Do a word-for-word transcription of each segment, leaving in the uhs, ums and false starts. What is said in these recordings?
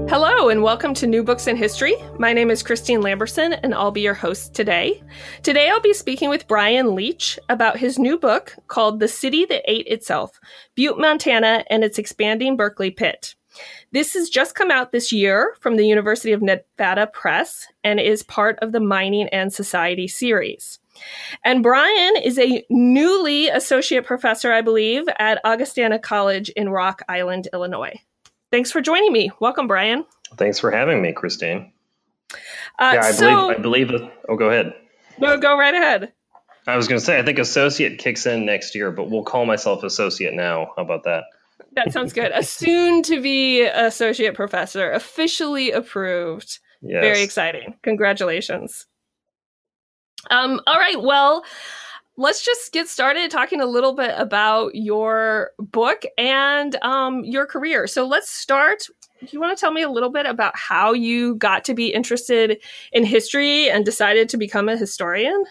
Hello and welcome to New Books in History. My name is Christine Lamberson and I'll be your host today. Today I'll be speaking with Brian Leach about his new book called The City That Ate Itself, Butte, Montana and its Expanding Berkeley Pit. This has just come out this year from the University of Nevada Press and is part of the Mining and Society series. And Brian is a newly associate professor, I believe, at Augustana College in Rock Island, Illinois. Thanks for joining me. Welcome, Brian. Thanks for having me, Christine. Uh, yeah, I so, believe, I believe, oh, go ahead. No, go right ahead. I was going to say, I think associate kicks in next year, but we'll call myself associate now. How about that? That sounds good. A soon-to-be associate professor, officially approved. Yes. Very exciting. Congratulations. Um, all right, well, let's just get started talking a little bit about your book and um, your career. So let's start. Do you want to tell me a little bit about how you got to be interested in history and decided to become a historian?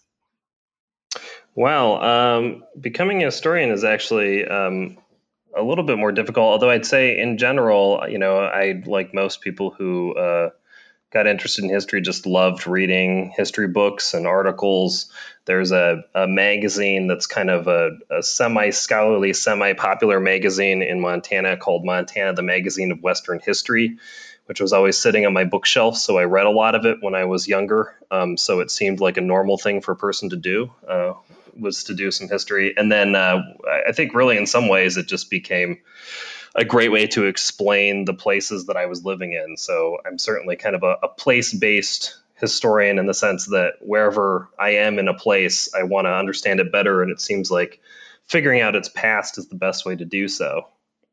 Well, um, becoming a historian is actually um, a little bit more difficult, although I'd say in general, you know, I, like most people who uh, got interested in history, just loved reading history books and articles. There's a, a magazine that's kind of a, a semi-scholarly, semi-popular magazine in Montana called Montana, the Magazine of Western History, which was always sitting on my bookshelf. So I read a lot of it when I was younger. Um, so it seemed like a normal thing for a person to do, uh, was to do some history. And then uh, I think really in some ways it just became a great way to explain the places that I was living in. So I'm certainly kind of a, a place-based historian in the sense that wherever I am in a place, I want to understand it better. And it seems like figuring out its past is the best way to do so.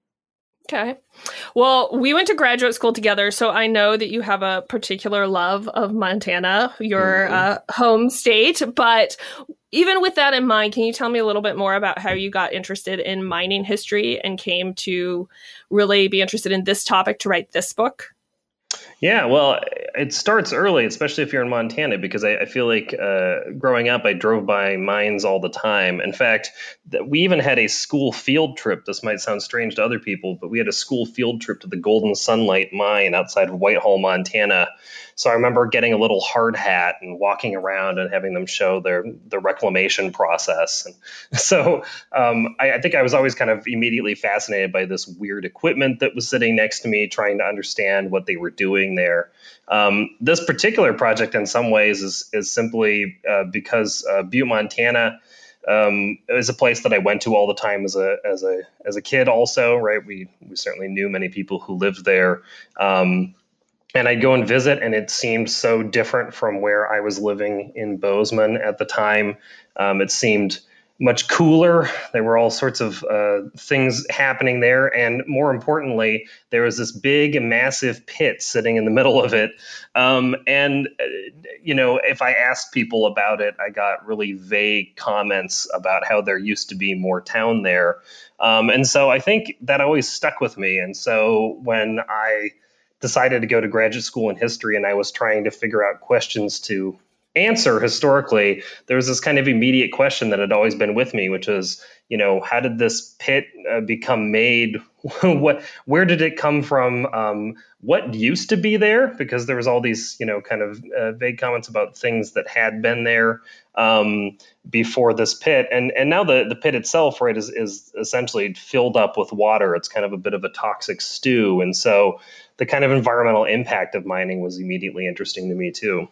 Okay. Well, we went to graduate school together, so I know that you have a particular love of Montana, your mm-hmm. uh, home state. But even with that in mind, can you tell me a little bit more about how you got interested in mining history and came to really be interested in this topic to write this book? Yeah, well, it starts early, especially if you're in Montana, because I, I feel like uh, growing up, I drove by mines all the time. In fact, that we even had a school field trip. This might sound strange to other people, but we had a school field trip to the Golden Sunlight Mine outside of Whitehall, Montana. So I remember getting a little hard hat and walking around and having them show their the reclamation process. And so um, I, I think I was always kind of immediately fascinated by this weird equipment that was sitting next to me, trying to understand what they were doing there. Um, this particular project, in some ways, is is simply uh, because uh, Butte, Montana, um, is a place that I went to all the time as a as a as a kid. Also, right, we we certainly knew many people who lived there. Um, And I'd go and visit, and it seemed so different from where I was living in Bozeman at the time. Um, it seemed much cooler. There were all sorts of uh, things happening there. And more importantly, there was this big, massive pit sitting in the middle of it. Um, and, uh, you know, if I asked people about it, I got really vague comments about how there used to be more town there. Um, and so I think that always stuck with me. And so when I decided to go to graduate school in history and I was trying to figure out questions to answer historically, there was this kind of immediate question that had always been with me, which was, you know, how did this pit uh, become made? what, where did it come from? Um, what used to be there? Because there was all these, you know, kind of uh, vague comments about things that had been there um, before this pit. And and now the, the pit itself, right, is, is essentially filled up with water. It's kind of a bit of a toxic stew. And so the kind of environmental impact of mining was immediately interesting to me, too.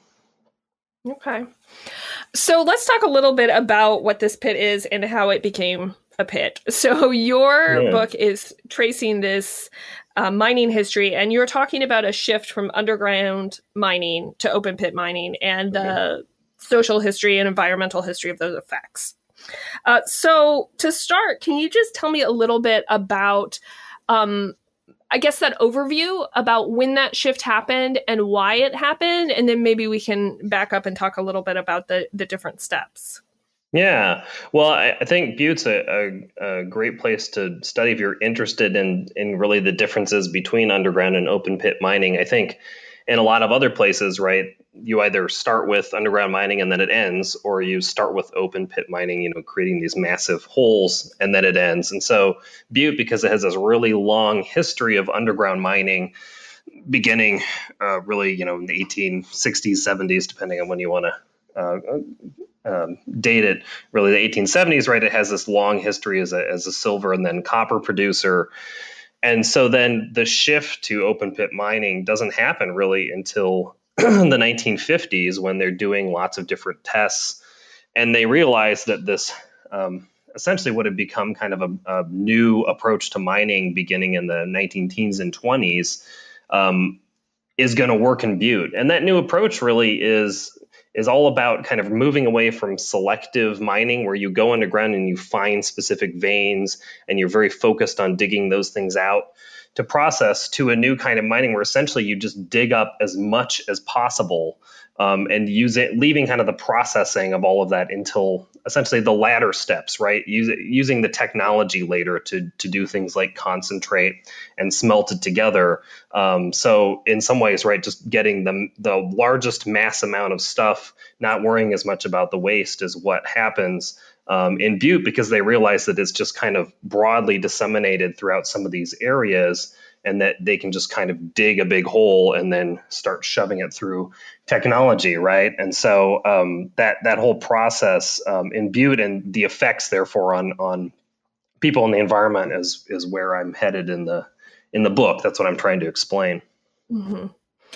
Okay. So let's talk a little bit about what this pit is and how it became a pit. So your yeah. book is tracing this uh, mining history, and you're talking about a shift from underground mining to open pit mining and the okay. social history and environmental history of those effects. Uh, so to start, can you just tell me a little bit about um, I guess that overview about when that shift happened and why it happened, and then maybe we can back up and talk a little bit about the, the different steps. Yeah, well, I, I think Butte's a, a, a great place to study if you're interested in in really the differences between underground and open pit mining. I think in a lot of other places, right, you either start with underground mining and then it ends, or you start with open pit mining, you know, creating these massive holes and then it ends. And so Butte, because it has this really long history of underground mining, beginning uh, really, you know, in the eighteen sixties, seventies, depending on when you want to uh, um, date it, really the eighteen seventies, right? It has this long history as a, as a silver and then copper producer. And so then the shift to open pit mining doesn't happen really until the nineteen fifties, when they're doing lots of different tests. And they realize that this um, essentially what had become kind of a, a new approach to mining beginning in the nineteen teens and twenties um, is going to work in Butte. And that new approach really is is all about kind of moving away from selective mining, where you go underground and you find specific veins and you're very focused on digging those things out, to process to a new kind of mining where essentially you just dig up as much as possible um, and use it, leaving kind of the processing of all of that until essentially the latter steps, right? Use, using the technology later to, to do things like concentrate and smelt it together. Um, so in some ways, right, just getting the, the largest mass amount of stuff, not worrying as much about the waste is what happens Um, in Butte, because they realize that it's just kind of broadly disseminated throughout some of these areas, and that they can just kind of dig a big hole and then start shoving it through technology, right? And so um, that that whole process um, in Butte and the effects, therefore, on on people and the environment is is where I'm headed in the in the book. That's what I'm trying to explain. Mm-hmm.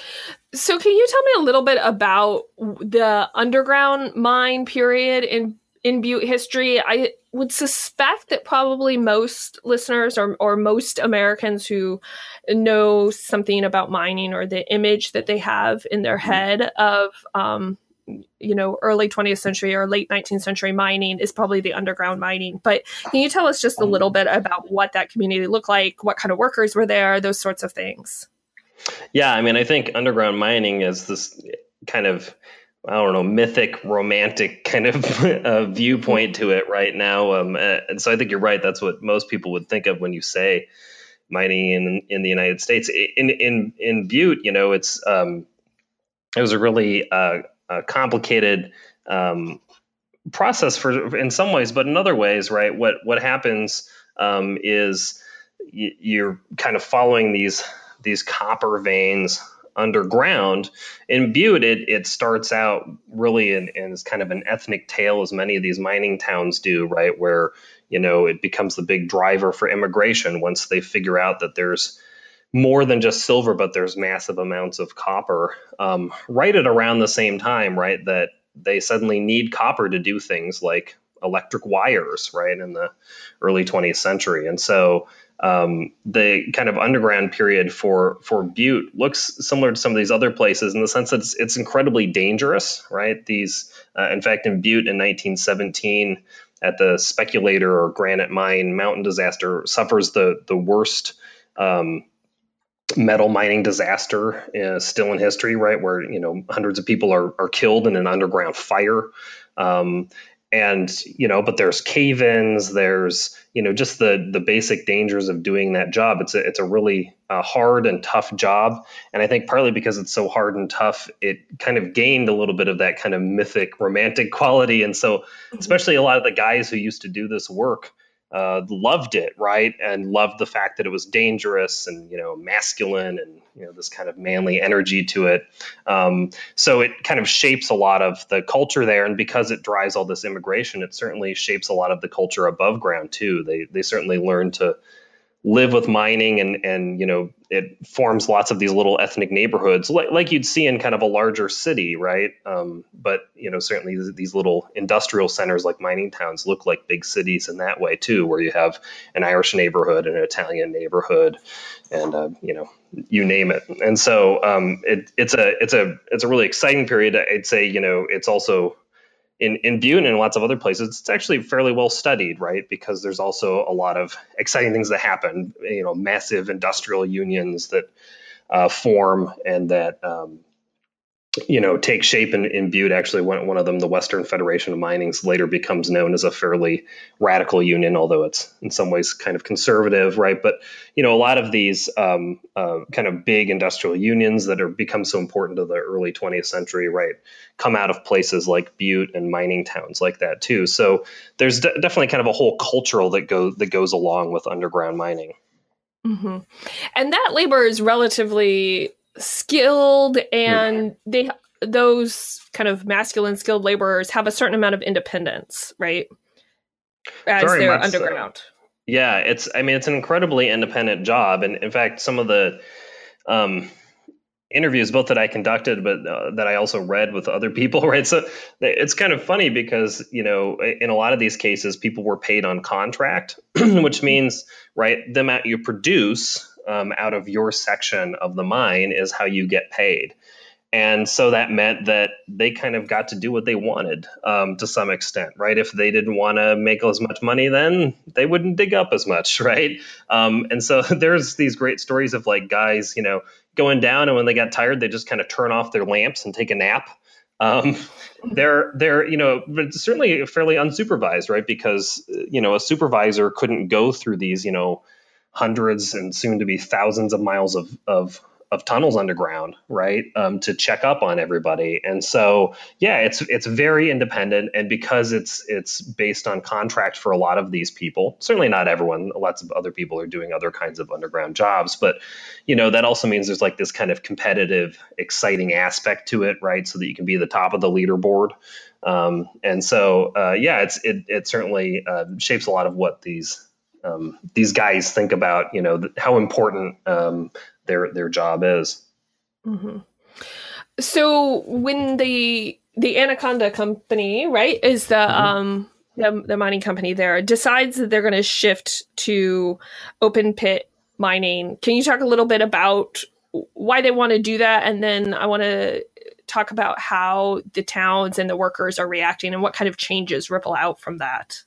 So, can you tell me a little bit about the underground mine period in in Butte history? I would suspect that probably most listeners or, or most Americans who know something about mining, or the image that they have in their head of, um, you know, early twentieth century or late nineteenth century mining is probably the underground mining. But can you tell us just a little bit about what that community looked like, what kind of workers were there, those sorts of things? Yeah, I mean, I think underground mining is this kind of, I don't know, mythic, romantic kind of uh, viewpoint to it right now. Um, and so I think you're right. That's what most people would think of when you say mining in in the United States. In in in Butte, you know, it's um, it was a really uh, a complicated um, process for in some ways, but in other ways, right? What what happens um, is y- you're kind of following these these copper veins underground. In Butte, it, it starts out really in, in as kind of an ethnic tale, as many of these mining towns do, right? Where, you know, it becomes the big driver for immigration once they figure out that there's more than just silver, but there's massive amounts of copper. Um, right at around the same time, right, that they suddenly need copper to do things like electric wires, right, in the early twentieth century. And so Um, the kind of underground period for for Butte looks similar to some of these other places in the sense that it's, it's incredibly dangerous, right? These, uh, in fact, in Butte in nineteen seventeen, at the Speculator or Granite Mine mountain disaster, suffers the the worst um, metal mining disaster uh, still in history, right? Where, you know, hundreds of people are are killed in an underground fire. Um, And, you know, but there's cave-ins, there's, you know, just the the basic dangers of doing that job. It's a, it's a really uh, hard and tough job. And I think partly because it's so hard and tough, it kind of gained a little bit of that kind of mythic, romantic quality. And so especially a lot of the guys who used to do this work uh, loved it, right? And loved the fact that it was dangerous and, you know, masculine and, you know, this kind of manly energy to it. Um, so it kind of shapes a lot of the culture there. And because it drives all this immigration, it certainly shapes a lot of the culture above ground too. They they certainly learn to live with mining, and, and, you know, it forms lots of these little ethnic neighborhoods like, like you'd see in kind of a larger city, right? Um, but, you know, certainly these little industrial centers like mining towns look like big cities in that way too, where you have an Irish neighborhood, an Italian neighborhood, and, uh, you know, you name it. And so um, it, it's a, it's a, it's a really exciting period. I'd say, you know, it's also, In, in Butte and in lots of other places, it's actually fairly well studied, right? Because there's also a lot of exciting things that happen, you know, massive industrial unions that uh, form and that, um, you know, take shape in, in Butte. Actually, one, one of them, the Western Federation of Minings, later becomes known as a fairly radical union, although it's in some ways kind of conservative, right? But, you know, a lot of these um, uh, kind of big industrial unions that are become so important to the early twentieth century, right, come out of places like Butte and mining towns like that too. So there's de- definitely kind of a whole cultural that goes that goes along with underground mining. Mm-hmm. And that labor is relatively skilled, and mm-hmm. they those kind of masculine skilled laborers have a certain amount of independence, right? As Very they're much underground. So. Yeah, it's I mean it's an incredibly independent job, and in fact, some of the um, interviews, both that I conducted, but uh, that I also read with other people, right? So it's kind of funny because, you know, in a lot of these cases, people were paid on contract, which means, right, the amount you produce um, out of your section of the mine is how you get paid. And so that meant that they kind of got to do what they wanted um, to some extent, right? If they didn't want to make as much money, then they wouldn't dig up as much, right? Um, and so there's these great stories of like guys, you know, going down, and when they got tired, they just kind of turn off their lamps and take a nap. Um, they're they're you know, but certainly fairly unsupervised, right? Because you know a supervisor couldn't go through these you know hundreds and soon to be thousands of miles of of of tunnels underground, right, um, to check up on everybody. And so, yeah, it's it's very independent, and because it's it's based on contract for a lot of these people, certainly not everyone. Lots of other people are doing other kinds of underground jobs, but you know that also means there's like this kind of competitive, exciting aspect to it, right, so that you can be the top of the leaderboard. Um, and so, uh, yeah, it's it it certainly uh, shapes a lot of what these um, these guys think about, you know, th- how important um, their their job is. Mm-hmm. So when the the Anaconda company, right, is the mm-hmm. um the, the mining company there, decides that they're going to shift to open pit mining, can you talk a little bit about why they want to do that? And then I want to talk about how the towns and the workers are reacting and what kind of changes ripple out from that.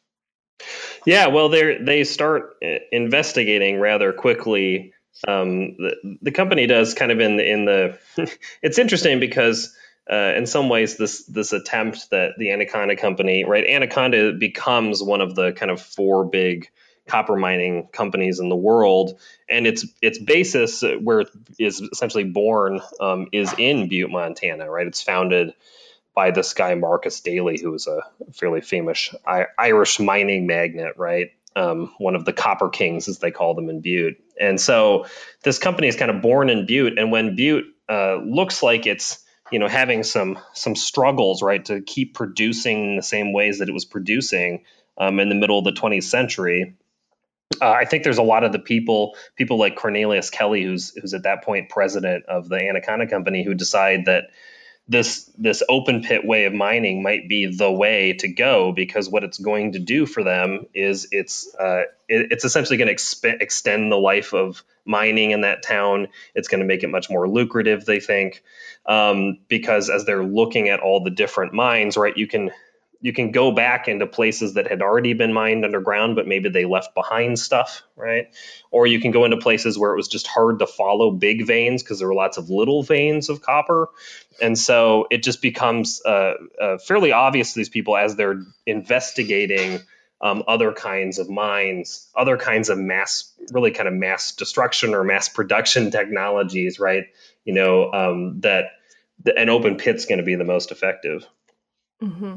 Yeah, well, they they start investigating rather quickly. Um, the, the company does kind of in the, in the it's interesting because uh, in some ways this this attempt that the Anaconda company, right, Anaconda becomes one of the kind of four big copper mining companies in the world, and its its basis where it is essentially born um, is in Butte, Montana, right? It's founded by this guy Marcus Daly, who was a fairly famous I- Irish mining magnate, right? Um, one of the copper kings, as they call them in Butte. And so this company is kind of born in Butte. And when Butte uh, looks like it's, you know, having some some struggles, right, to keep producing in the same ways that it was producing um, in the middle of the twentieth century, uh, I think there's a lot of the people, people like Cornelius Kelly, who's who's at that point president of the Anaconda Company, who decide that this this open pit way of mining might be the way to go, because what it's going to do for them is it's uh, it, it's essentially going to exp- extend the life of mining in that town. It's going to make it much more lucrative, they think, um, because as they're looking at all the different mines, right, you can you can go back into places that had already been mined underground, but maybe they left behind stuff, right? Or you can go into places where it was just hard to follow big veins because there were lots of little veins of copper. And so it just becomes uh, uh, fairly obvious to these people as they're investigating um, other kinds of mines, other kinds of mass, really kind of mass destruction or mass production technologies, right? You know, um, that the, an open pit's going to be the most effective. Mm-hmm.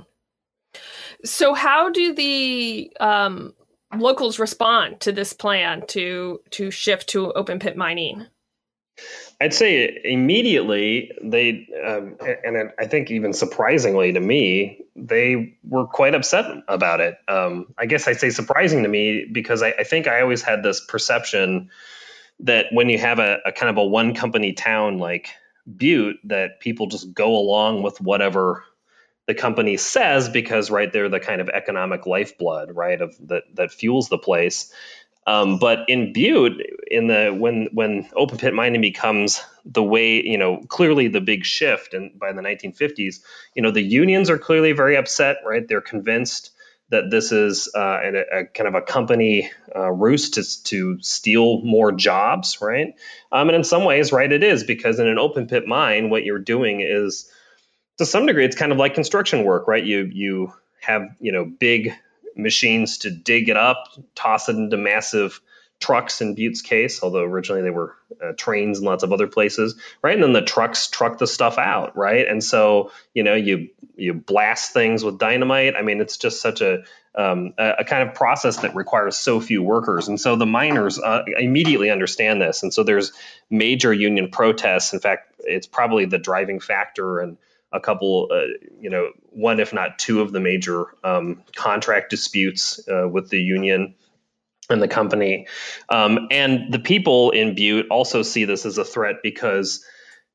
So how do the um, locals respond to this plan to to shift to open pit mining? I'd say immediately they, um, and I think even surprisingly to me, they were quite upset about it. Um, I guess I say surprising to me because I, I think I always had this perception that when you have a, a kind of a one company town like Butte, that people just go along with whatever the company says because, right, they're the kind of economic lifeblood, right, of that that fuels the place. Um, but in Butte, in the when when open pit mining becomes the way, you know, clearly the big shift, and by the nineteen fifties, you know, the unions are clearly very upset, right? They're convinced that this is uh, a, a kind of a company uh, ruse to to steal more jobs, right? Um, and in some ways, right, it is, because in an open pit mine, what you're doing is, to some degree, it's kind of like construction work, right? You you have, you know, big machines to dig it up, toss it into massive trucks in Butte's case, although originally they were uh, trains and lots of other places, right? And then the trucks truck the stuff out, right? And so, you know, you you blast things with dynamite. I mean, it's just such a um, a, a kind of process that requires so few workers. And so the miners uh, immediately understand this. And so there's major union protests. In fact, it's probably the driving factor and a couple, uh, you know, one, if not two of the major um, contract disputes uh, with the union and the company. Um, and the people in Butte also see this as a threat because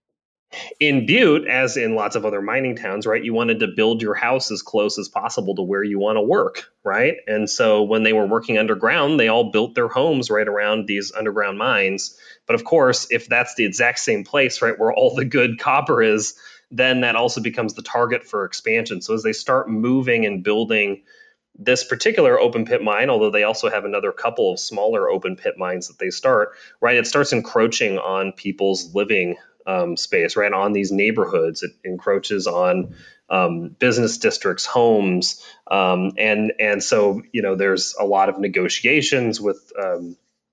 in Butte, as in lots of other mining towns, right, you wanted to build your house as close as possible to where you want to work, right? And so when they were working underground, they all built their homes right around these underground mines. But of course, if that's the exact same place, right, where all the good copper is, then that also becomes the target for expansion. So as they start moving and building this particular open pit mine, although they also have another couple of smaller open pit mines that they start, right, it starts encroaching on people's living um, space, right, on these neighborhoods. It encroaches on um, business districts, homes, um, and and so, you know, there's a lot of negotiations with um,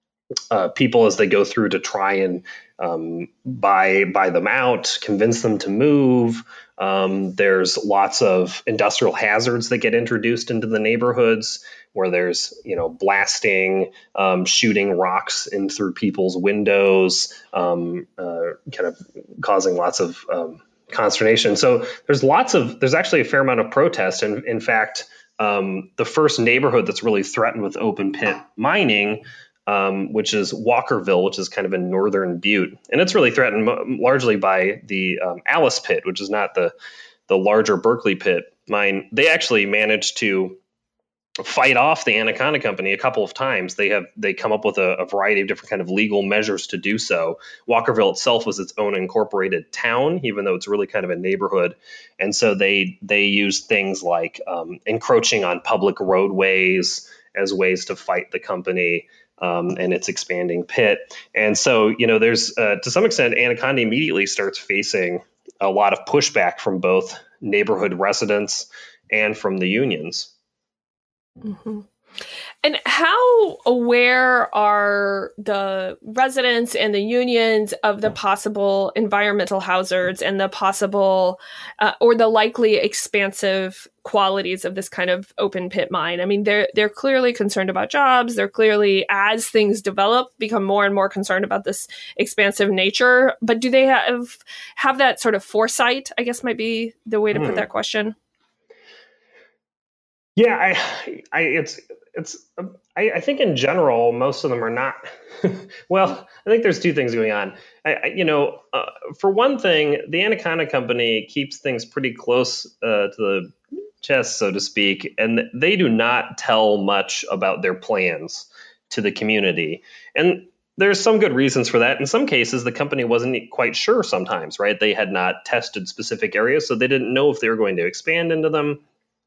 uh, people as they go through to try and um, buy buy them out, convince them to move. Um, there's lots of industrial hazards that get introduced into the neighborhoods where there's, you know, blasting, um, shooting rocks in through people's windows, um, uh, kind of causing lots of um, consternation. So there's lots of there's actually a fair amount of protest. And in fact, um, the first neighborhood that's really threatened with open pit mining, Um, which is Walkerville, which is kind of in northern Butte. And it's really threatened mo- largely by the um, Alice pit, which is not the, the larger Berkeley pit mine. They actually managed to fight off the Anaconda Company a couple of times. They have they come up with a, a variety of different kind of legal measures to do so. Walkerville itself was its own incorporated town, even though it's really kind of a neighborhood. And so they they used things like um, encroaching on public roadways as ways to fight the company. Um, and its expanding pit. And so, you know, there's uh, to some extent, Anaconda immediately starts facing a lot of pushback from both neighborhood residents and from the unions. Mm-hmm. And how aware are the residents and the unions of the possible environmental hazards and the possible uh, or the likely expansive qualities of this kind of open pit mine? I mean, they're they're clearly concerned about jobs. They're clearly, as things develop, become more and more concerned about this expansive nature. But do they have have that sort of foresight, I guess might be the way to put Hmm. that question? Yeah, I, I, it's, it's, I, I think in general, most of them are not. Well, I think there's two things going on. I, I you know, uh, for one thing, the Anaconda Company keeps things pretty close uh, to the chest, so to speak, and they do not tell much about their plans to the community. And there's some good reasons for that. In some cases, the company wasn't quite sure sometimes, right? They had not tested specific areas, so they didn't know if they were going to expand into them.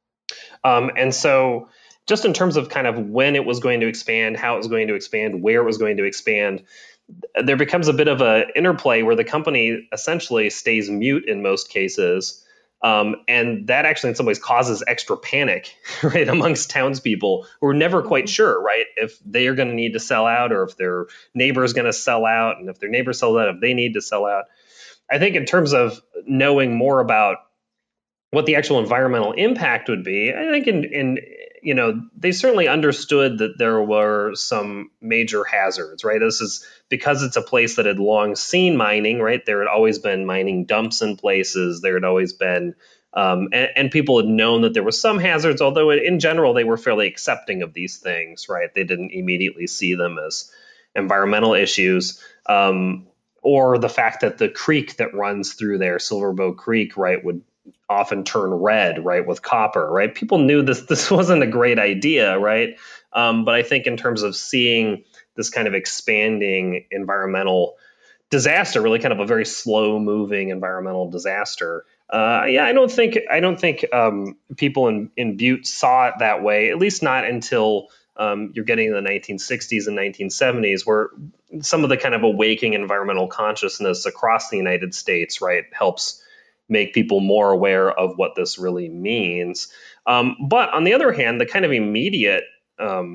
Um, and so just in terms of kind of when it was going to expand, how it was going to expand, where it was going to expand, there becomes a bit of an interplay where the company essentially stays mute in most cases. Um, and that actually in some ways causes extra panic, right, amongst townspeople who are never quite sure, right, if they are going to need to sell out or if their neighbor is going to sell out. And if their neighbor sells out, if they need to sell out. I think in terms of knowing more about what the actual environmental impact would be, I think in, in you know, they certainly understood that there were some major hazards, right? This is because it's a place that had long seen mining, right? There had always been mining dumps in places. There had always been, um, and, and people had known that there were some hazards, although in general, they were fairly accepting of these things, right? They didn't immediately see them as environmental issues. Um, or the fact that the creek that runs through there, Silverbow Creek, right, would often turn red, right, with copper, right? People knew this this wasn't a great idea, right? Um, but I think in terms of seeing this kind of expanding environmental disaster, really kind of a very slow moving environmental disaster. Uh, yeah, I don't think I don't think um, people in, in Butte saw it that way, at least not until um, you're getting in the nineteen sixties and nineteen seventies, where some of the kind of awakening environmental consciousness across the United States, right, helps make people more aware of what this really means. Um, but on the other hand, the kind of immediate um,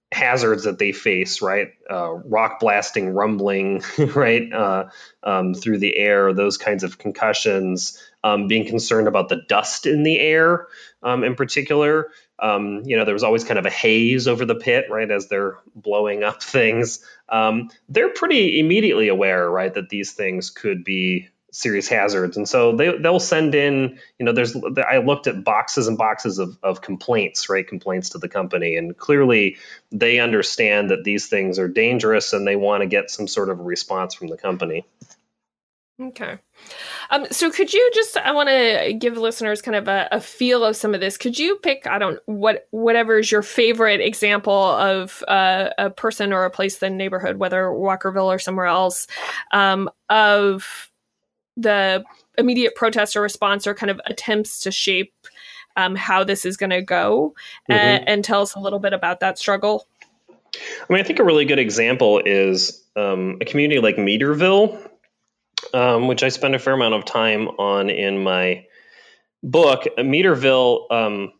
hazards that they face, right? Uh, rock blasting, rumbling, right, uh, um, through the air, those kinds of concussions, um, being concerned about the dust in the air um, in particular. Um, you know, there was always kind of a haze over the pit, right, as they're blowing up things. Um, they're pretty immediately aware, right, that these things could be serious hazards. And so they, they'll send in, you know, there's, I looked at boxes and boxes of, of complaints, right, complaints to the company. And clearly they understand that these things are dangerous and they want to get some sort of a response from the company. Okay. Um, so could you just, I want to give listeners kind of a, a feel of some of this. Could you pick, I don't, what, whatever is your favorite example of uh, a person or a place in the neighborhood, whether Walkerville or somewhere else, um, of the immediate protest or response or kind of attempts to shape um, how this is going to go, mm-hmm. and, and tell us a little bit about that struggle? I mean, I think a really good example is um, a community like Meaderville, um, which I spend a fair amount of time on in my book. Meaderville um,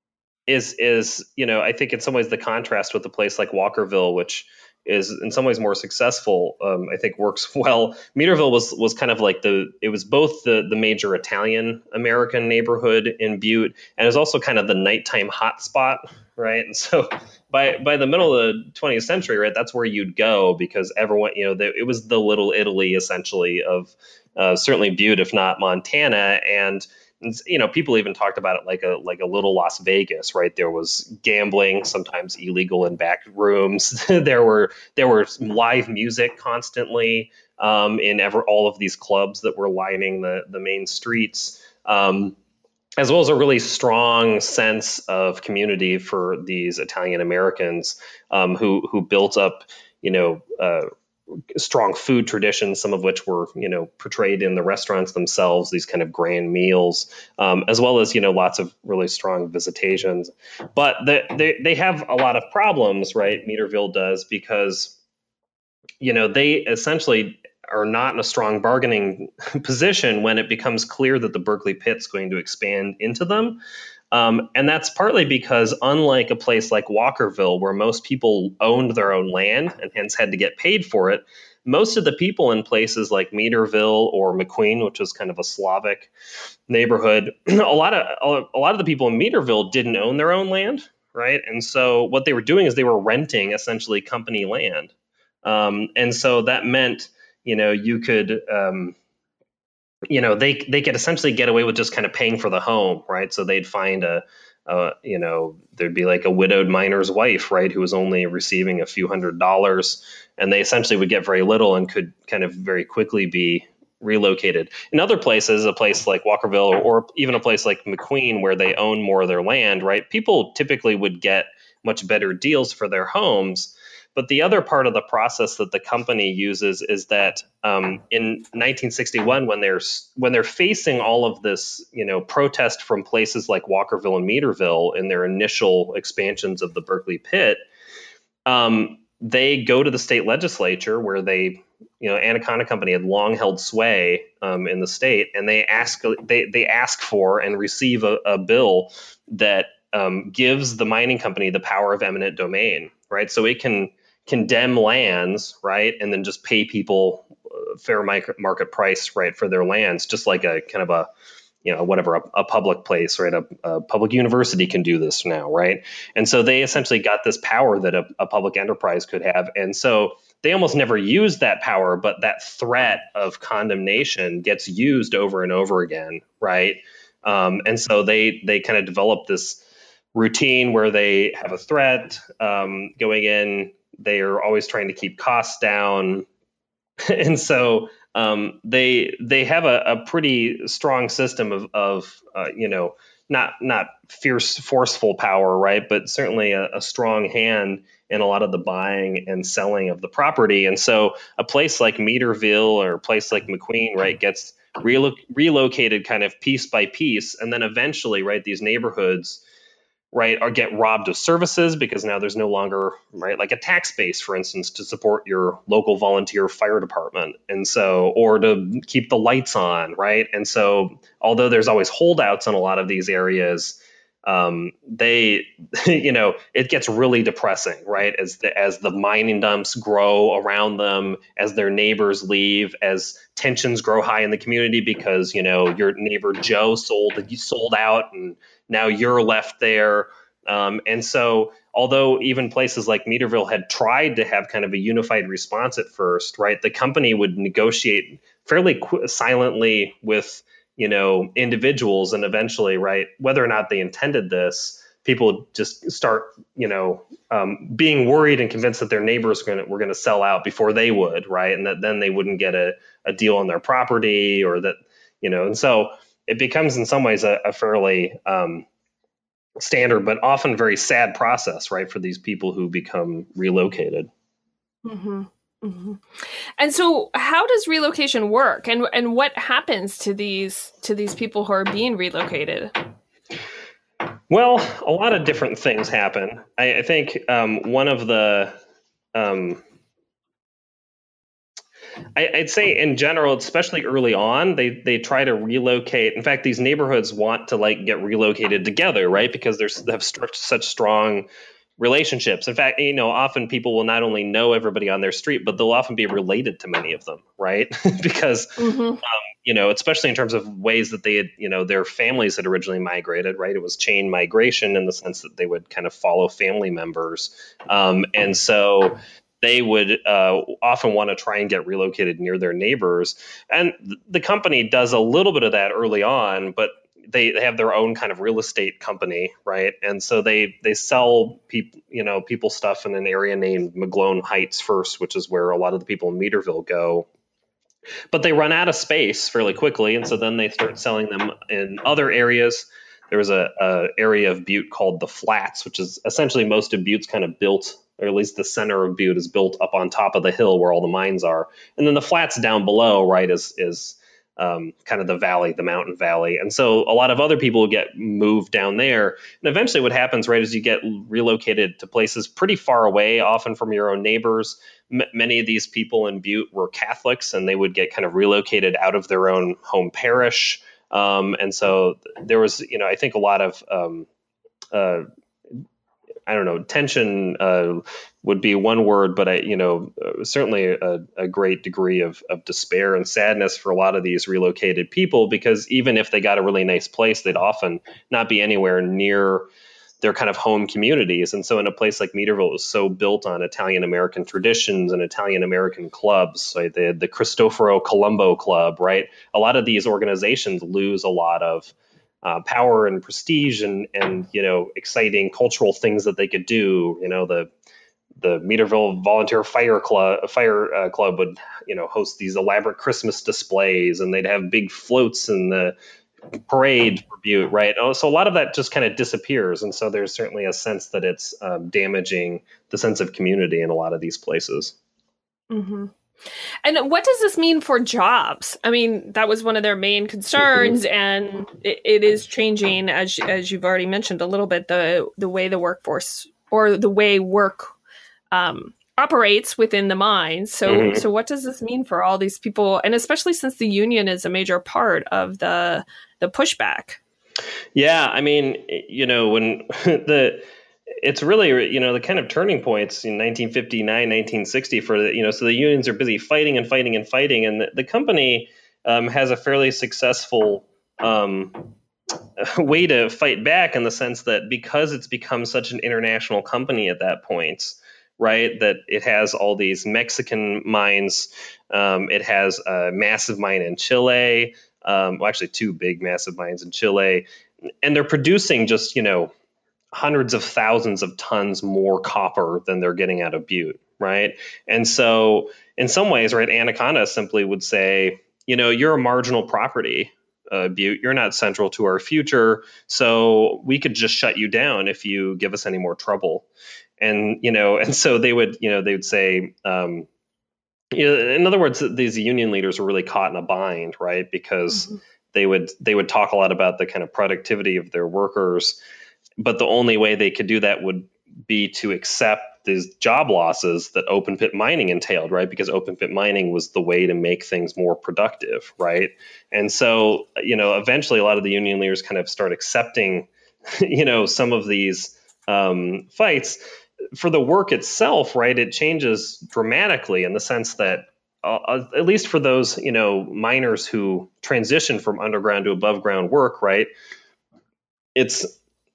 is, is, you know, I think in some ways the contrast with a place like Walkerville, which is in some ways more successful, um, I think works well. Meaderville was was kind of like the, it was both the the major Italian American neighborhood in Butte, and it was also kind of the nighttime hotspot, right? And so by by the middle of the twentieth century, right, that's where you'd go because everyone, you know, the, it was the Little Italy essentially of uh, certainly Butte, if not Montana, and you know, people even talked about it like a like a little Las Vegas, right? There was gambling, sometimes illegal in back rooms. there were there were live music constantly um, in ever all of these clubs that were lining the the main streets, um, as well as a really strong sense of community for these Italian Americans um, who who built up, you know. Uh, strong food traditions, some of which were, you know, portrayed in the restaurants themselves, these kind of grand meals, um, as well as, you know, lots of really strong visitations. But the, they, they have a lot of problems, right? Meaderville does, because, you know, they essentially are not in a strong bargaining position when it becomes clear that the Berkeley pit's going to expand into them. Um, and that's partly because unlike a place like Walkerville, where most people owned their own land and hence had to get paid for it, most of the people in places like Meaderville or McQueen, which was kind of a Slavic neighborhood, a lot of a lot of the people in Meaderville didn't own their own land, right? And so what they were doing is they were renting essentially company land. Um, and so that meant, you know, you could... Um, you know, they they could essentially get away with just kind of paying for the home, right? So they'd find a, a, you know, there'd be like a widowed miner's wife, right, who was only receiving a few hundred dollars, and they essentially would get very little and could kind of very quickly be relocated. In other places, a place like Walkerville or even a place like McQueen, where they own more of their land, right, people typically would get much better deals for their homes. But the other part of the process that the company uses is that um, in nineteen sixty-one, when they're when they're facing all of this, you know, protest from places like Walkerville and Meaderville in their initial expansions of the Berkeley pit, um, they go to the state legislature where they, you know, Anaconda Company had long held sway um, in the state, and they ask they they ask for and receive a, a bill that um, gives the mining company the power of eminent domain, right? So it can condemn lands, right, and then just pay people uh, fair market price, right, for their lands, just like a kind of a, you know, whatever, a, a public place, right, a, a public university can do this now, right? And so they essentially got this power that a, a public enterprise could have, and so they almost never used that power, but that threat of condemnation gets used over and over again, right? Um, and so they they kind of develop this routine where they have a threat um, going in. They are always trying to keep costs down. And so um, they they have a, a pretty strong system of, of uh, you know, not not fierce, forceful power, right? But certainly a, a strong hand in a lot of the buying and selling of the property. And so a place like Meaderville or a place like McQueen, right, gets relo- relocated kind of piece by piece. And then eventually, right, these neighborhoods, right, or get robbed of services because now there's no longer, right, like a tax base, for instance, to support your local volunteer fire department. And so, or to keep the lights on, right? And so, although there's always holdouts in a lot of these areas, um, they, you know, it gets really depressing, right? As the, as the mining dumps grow around them, as their neighbors leave, as tensions grow high in the community because, you know, your neighbor Joe sold, you sold out and now you're left there. Um, and so although even places like Meaderville had tried to have kind of a unified response at first, right, the company would negotiate fairly qu- silently with, you know, individuals, and eventually, right, whether or not they intended this, people just start, you know, um, being worried and convinced that their neighbors were going were going to sell out before they would, right, and that then they wouldn't get a, a deal on their property, or that, you know, and so it becomes in some ways a, a fairly um, standard, but often very sad process, right, for these people who become relocated. Mm-hmm. Mm-hmm. And so how does relocation work, and and what happens to these to these people who are being relocated? Well, a lot of different things happen. I, I think um, one of the um, I, I'd say in general, especially early on, they they try to relocate. In fact, these neighborhoods want to like get relocated together, right? Because there's they have st- such strong relationships. In fact, you know, often people will not only know everybody on their street, but they'll often be related to many of them, right? Because, mm-hmm. um, you know, especially in terms of ways that they had, you know, their families had originally migrated, right? It was chain migration in the sense that they would kind of follow family members. Um, and so they would uh, often want to try and get relocated near their neighbors. And th- the company does a little bit of that early on, but They, they have their own kind of real estate company, right? And so they they sell people, you know, people stuff in an area named McGlone Heights first, which is where a lot of the people in Meaderville go. But they run out of space fairly quickly, and so then they start selling them in other areas. There was a, a area of Butte called the Flats, which is essentially most of Butte's kind of built, or at least the center of Butte is built up on top of the hill where all the mines are, and then the flats down below, right, is is Um, kind of the valley, the mountain valley. And so a lot of other people get moved down there. And eventually what happens, right, is you get relocated to places pretty far away, often from your own neighbors. M- many of these people in Butte were Catholics, and they would get kind of relocated out of their own home parish. Um, and so there was, you know, I think a lot of, um, uh, I don't know, tension uh, would be one word, but I, you know, uh, certainly a, a great degree of, of despair and sadness for a lot of these relocated people, because even if they got a really nice place, they'd often not be anywhere near their kind of home communities. And so in a place like Meaderville, it was so built on Italian-American traditions and Italian-American clubs, right? They had the Cristoforo Colombo Club, right? A lot of these organizations lose a lot of Uh, power and prestige and, and, you know, exciting cultural things that they could do. You know, the the Meaderville Volunteer Fire Club, Fire uh, Club would, you know, host these elaborate Christmas displays, and they'd have big floats in the parade for Butte, right? Oh, so a lot of that just kind of disappears. And so there's certainly a sense that it's um, damaging the sense of community in a lot of these places. Mm-hmm. And what does this mean for jobs? I mean, that was one of their main concerns, mm-hmm. and it, it is changing, as as you've already mentioned a little bit, the the way the workforce or the way work um, operates within the mines. So, mm-hmm. so what does this mean for all these people, and especially since the union is a major part of the the pushback? Yeah, I mean, you know, when the it's really, you know, the kind of turning points in nineteen fifty-nine, nineteen sixty for the, you know, so the unions are busy fighting and fighting and fighting. And the, the company um, has a fairly successful um, way to fight back, in the sense that because it's become such an international company at that point, right, that it has all these Mexican mines. Um, it has a massive mine in Chile. Um, well, actually two big massive mines in Chile. And they're producing just, you know, hundreds of thousands of tons more copper than they're getting out of Butte, right? And so in some ways, right, Anaconda simply would say, you know, you're a marginal property, uh, Butte. You're not central to our future, so we could just shut you down if you give us any more trouble. And, you know, and so they would, you know, they would say, um, you know, in other words, these union leaders were really caught in a bind, right? Because mm-hmm. they would they would talk a lot about the kind of productivity of their workers, but the only way they could do that would be to accept these job losses that open pit mining entailed, right? Because open pit mining was the way to make things more productive, right? And so, you know, eventually a lot of the union leaders kind of start accepting you know, some of these um, fights. For the work itself, right, it changes dramatically in the sense that, uh, at least for those, you know, miners who transition from underground to above ground work, right, it's,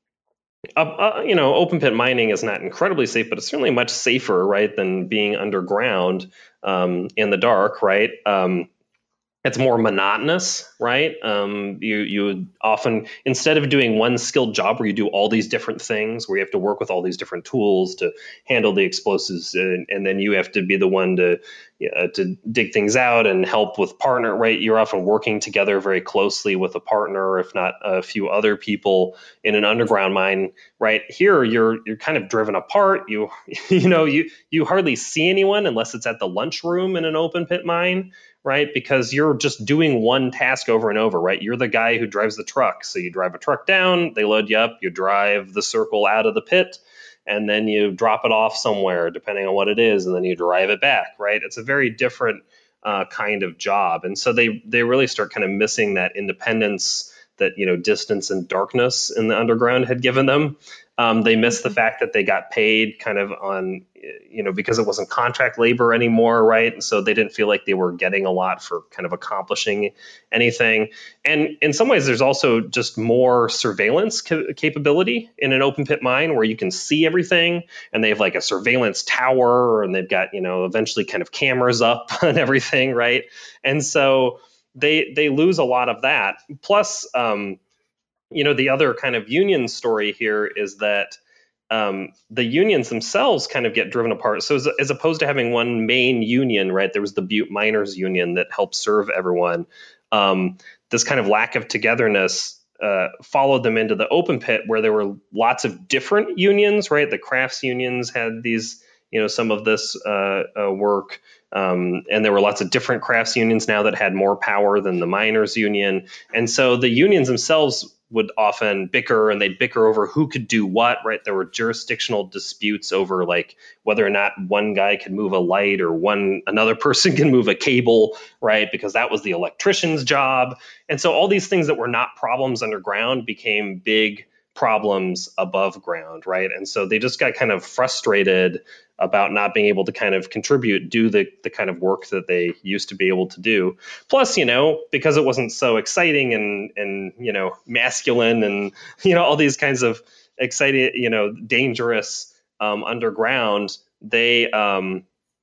uh, uh, you know, open pit mining is not incredibly safe, but it's certainly much safer, right, than being underground um, in the dark, right. Um, it's more monotonous, right? Um, you you would often, instead of doing one skilled job where you do all these different things, where you have to work with all these different tools to handle the explosives, and, and then you have to be the one to uh, to dig things out and help with partner, right? You're often working together very closely with a partner, if not a few other people in an underground mine, right? Here, you're you're kind of driven apart. You you know you you hardly see anyone unless it's at the lunchroom in an open pit mine, right? Because you're just doing one task over and over, right? You're the guy who drives the truck. So you drive a truck down, they load you up, you drive the circle out of the pit, and then you drop it off somewhere, depending on what it is, and then you drive it back, right? It's a very different uh, kind of job. And so they they really start kind of missing that independence that, you know, distance and darkness in the underground had given them. Um, they missed the fact that they got paid kind of on, you know, because it wasn't contract labor anymore, right? And so they didn't feel like they were getting a lot for kind of accomplishing anything. And in some ways, there's also just more surveillance ca- capability in an open pit mine where you can see everything, and they have like a surveillance tower, and they've got, you know, eventually kind of cameras up and everything, right? And so they they lose a lot of that. Plus, um, you know, the other kind of union story here is that um, the unions themselves kind of get driven apart. So as, as opposed to having one main union, right, there was the Butte Miners Union that helped serve everyone. Um, this kind of lack of togetherness uh, followed them into the open pit, where there were lots of different unions, right? The crafts unions had these, you know, some of this uh, uh, work. Um, and there were lots of different crafts unions now that had more power than the miners union. And so the unions themselves would often bicker, and they'd bicker over who could do what, right? There were jurisdictional disputes over like whether or not one guy could move a light or one another person can move a cable, right? Because that was the electrician's job. And so all these things that were not problems underground became big problems above ground, right? And so they just got kind of frustrated about not being able to kind of contribute, do the, the kind of work that they used to be able to do. Plus, you know, because it wasn't so exciting and, and, you know, masculine and, you know, all these kinds of exciting, you know, dangerous um, underground, they, um,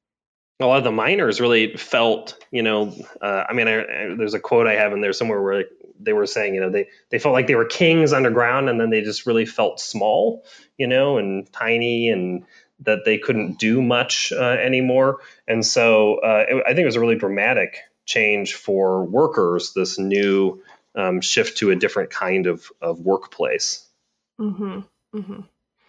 a lot of the miners really felt, you know, uh, I mean, I, I, there's a quote I have in there somewhere where they were saying, you know, they, they felt like they were kings underground, and then they just really felt small, you know, and tiny, and that they couldn't do much uh, anymore. And so uh, it, I think it was a really dramatic change for workers, this new um, shift to a different kind of, of workplace. Mm-hmm. Mm-hmm.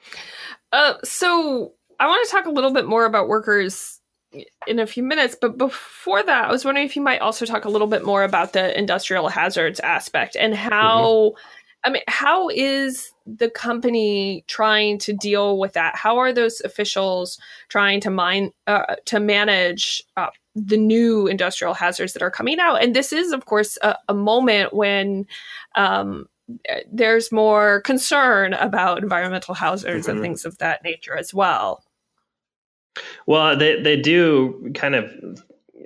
Uh, so I want to talk a little bit more about workers in a few minutes, but before that, I was wondering if you might also talk a little bit more about the industrial hazards aspect and how, mm-hmm. I mean, how is the company trying to deal with that? How are those officials trying to mine, uh, to manage uh, the new industrial hazards that are coming out? And this is, of course, a, a moment when um, there's more concern about environmental hazards mm-hmm. and things of that nature as well. Well, they, they do kind of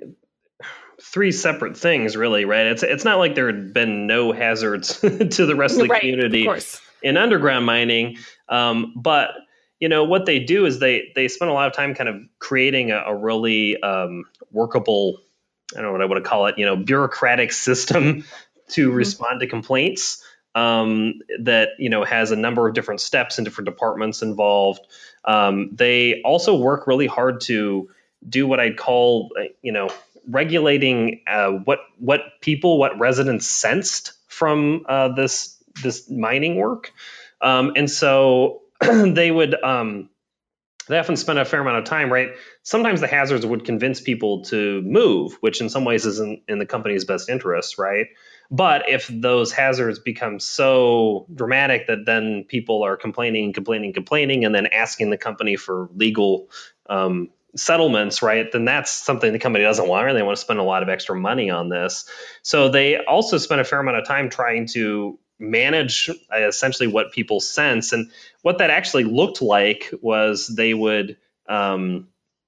three separate things, really, right? It's it's not like there had been no hazards to the rest of the right, community of in underground mining. Um, but, you know, what they do is they they spend a lot of time kind of creating a, a really um, workable, I don't know what I want to call it, you know, bureaucratic system to mm-hmm. respond to complaints um, that, you know, has a number of different steps and different departments involved. Um, they also work really hard to do what I'd call, you know, regulating uh, what what people, what residents sensed from uh, this this mining work, um, and so they would um, they often spend a fair amount of time. Right, sometimes the hazards would convince people to move, which in some ways isn't in the company's best interest, right? But if those hazards become so dramatic that then people are complaining, complaining, complaining, and then asking the company for legal um, settlements, right, then that's something the company doesn't want, and they want to spend a lot of extra money on this. So they also spend a fair amount of time trying to manage uh, essentially what people sense. And what that actually looked like was they would, um,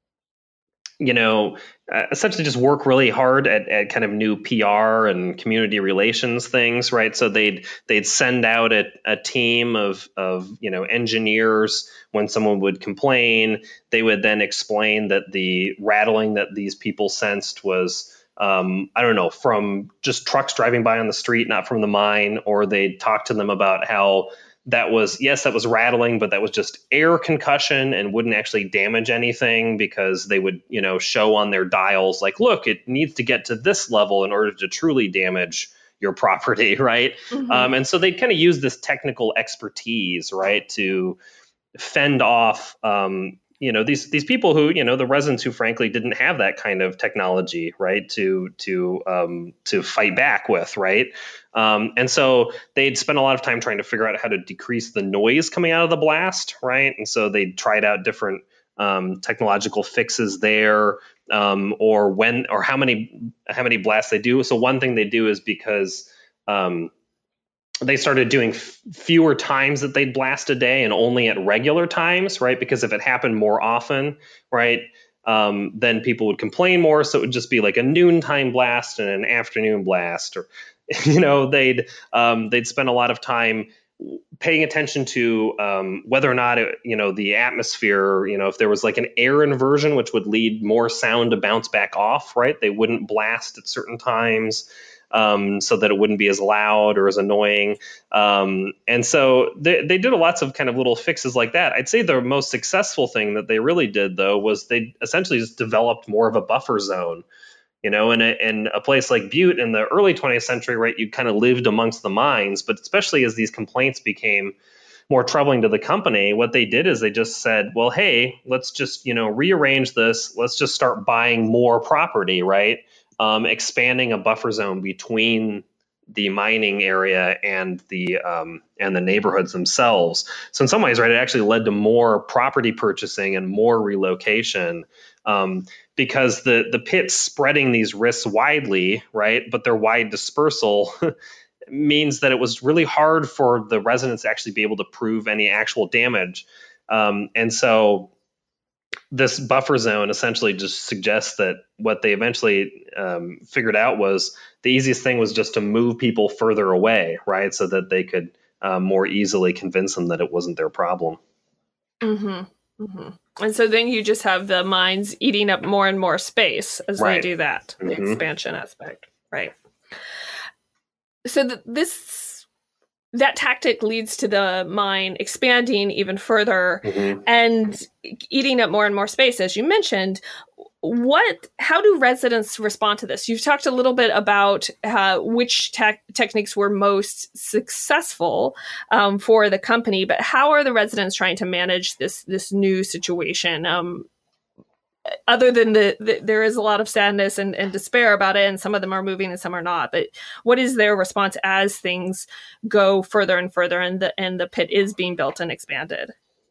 you know, uh, essentially just work really hard at, at kind of new P R and community relations things, right? So they'd they'd send out a, a team of of you know engineers when someone would complain. They would then explain that the rattling that these people sensed was, um, I don't know, from just trucks driving by on the street, not from the mine. Or they'd talk to them about how that was, yes, that was rattling, but that was just air concussion and wouldn't actually damage anything, because they would, you know, show on their dials like, look, it needs to get to this level in order to truly damage your property, right? Mm-hmm. Um, and so they kind of use this technical expertise, right, to fend off, um, you know, these these people who, you know, the residents who frankly didn't have that kind of technology, right, to to um, to fight back with, right. Um, and so they'd spend a lot of time trying to figure out how to decrease the noise coming out of the blast, right? And so they tried out different um, technological fixes there, um, or when or how many how many blasts they do. So one thing they do is because um, they started doing f- fewer times that they'd blast a day and only at regular times, right? Because if it happened more often, right, um, then people would complain more. So it would just be like a noontime blast and an afternoon blast, or you know, they'd um, they'd spend a lot of time paying attention to um, whether or not it, you know, the atmosphere, you know, if there was like an air inversion, which would lead more sound to bounce back off, right? They wouldn't blast at certain times. Um, so that it wouldn't be as loud or as annoying. Um, and so they, they did lots of kind of little fixes like that. I'd say the most successful thing that they really did, though, was they essentially just developed more of a buffer zone. You know, in a, in a place like Butte in the early twentieth century, right, you kind of lived amongst the mines. But especially as these complaints became more troubling to the company, what they did is they just said, well, hey, let's just, you know, rearrange this. Let's just start buying more property, right? Um, expanding a buffer zone between the mining area and the um, and the neighborhoods themselves. So in some ways, right, it actually led to more property purchasing and more relocation, um, because the the pit's spreading these risks widely, right? But their wide dispersal means that it was really hard for the residents to actually be able to prove any actual damage. Um, and so this buffer zone essentially just suggests that what they eventually um, figured out was the easiest thing was just to move people further away, right? So that they could uh, more easily convince them that it wasn't their problem. Mm-hmm. Mm-hmm. And so then you just have the mines eating up more and more space as right. they do that, the mm-hmm. expansion aspect, right? So th- this that tactic leads to the mine expanding even further mm-hmm. and eating up more and more space, as you mentioned. What? How do residents respond to this? You've talked a little bit about uh, which te- techniques were most successful um, for the company, but how are the residents trying to manage this this new situation? Um, other than the, the, there is a lot of sadness and, and despair about it, and some of them are moving and some are not. But what is their response as things go further and further, and the and the pit is being built and expanded?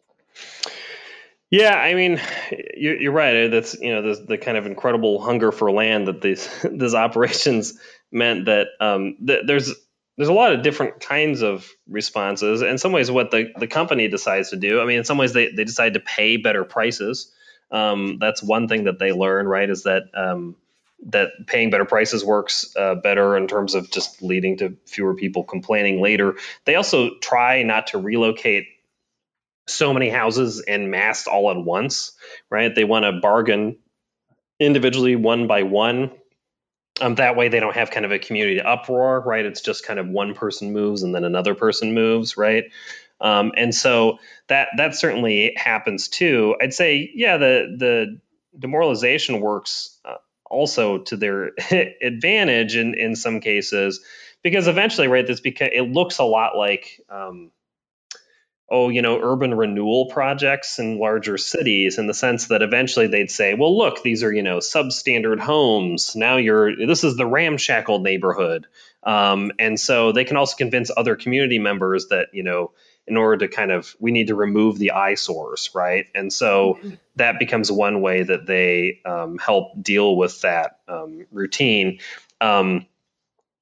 Yeah, I mean, you're, you're right. That's, you know, the, the kind of incredible hunger for land that these these operations meant that um, th- there's there's a lot of different kinds of responses. In some ways, what the, the company decides to do, I mean, in some ways they, they decide to pay better prices. Um, that's one thing that they learn, right, is that um, that paying better prices works uh, better in terms of just leading to fewer people complaining later. They also try not to relocate so many houses en masse all at once, right? They want to bargain individually, one by one. Um, that way they don't have kind of a community uproar, right? It's just kind of one person moves and then another person moves, right? Um, and so that that certainly happens too. I'd say, yeah, the the demoralization works uh, also to their advantage in, in some cases, because eventually, right, this because it looks a lot like um, oh, you know, urban renewal projects in larger cities, in the sense that eventually they'd say, well, look, these are, you know, substandard homes. Now you're, this is the ramshackle neighborhood. Um, and so they can also convince other community members that, you know, in order to kind of, we need to remove the eyesores, right? And so mm-hmm. that becomes one way that they um, help deal with that um, routine. Um,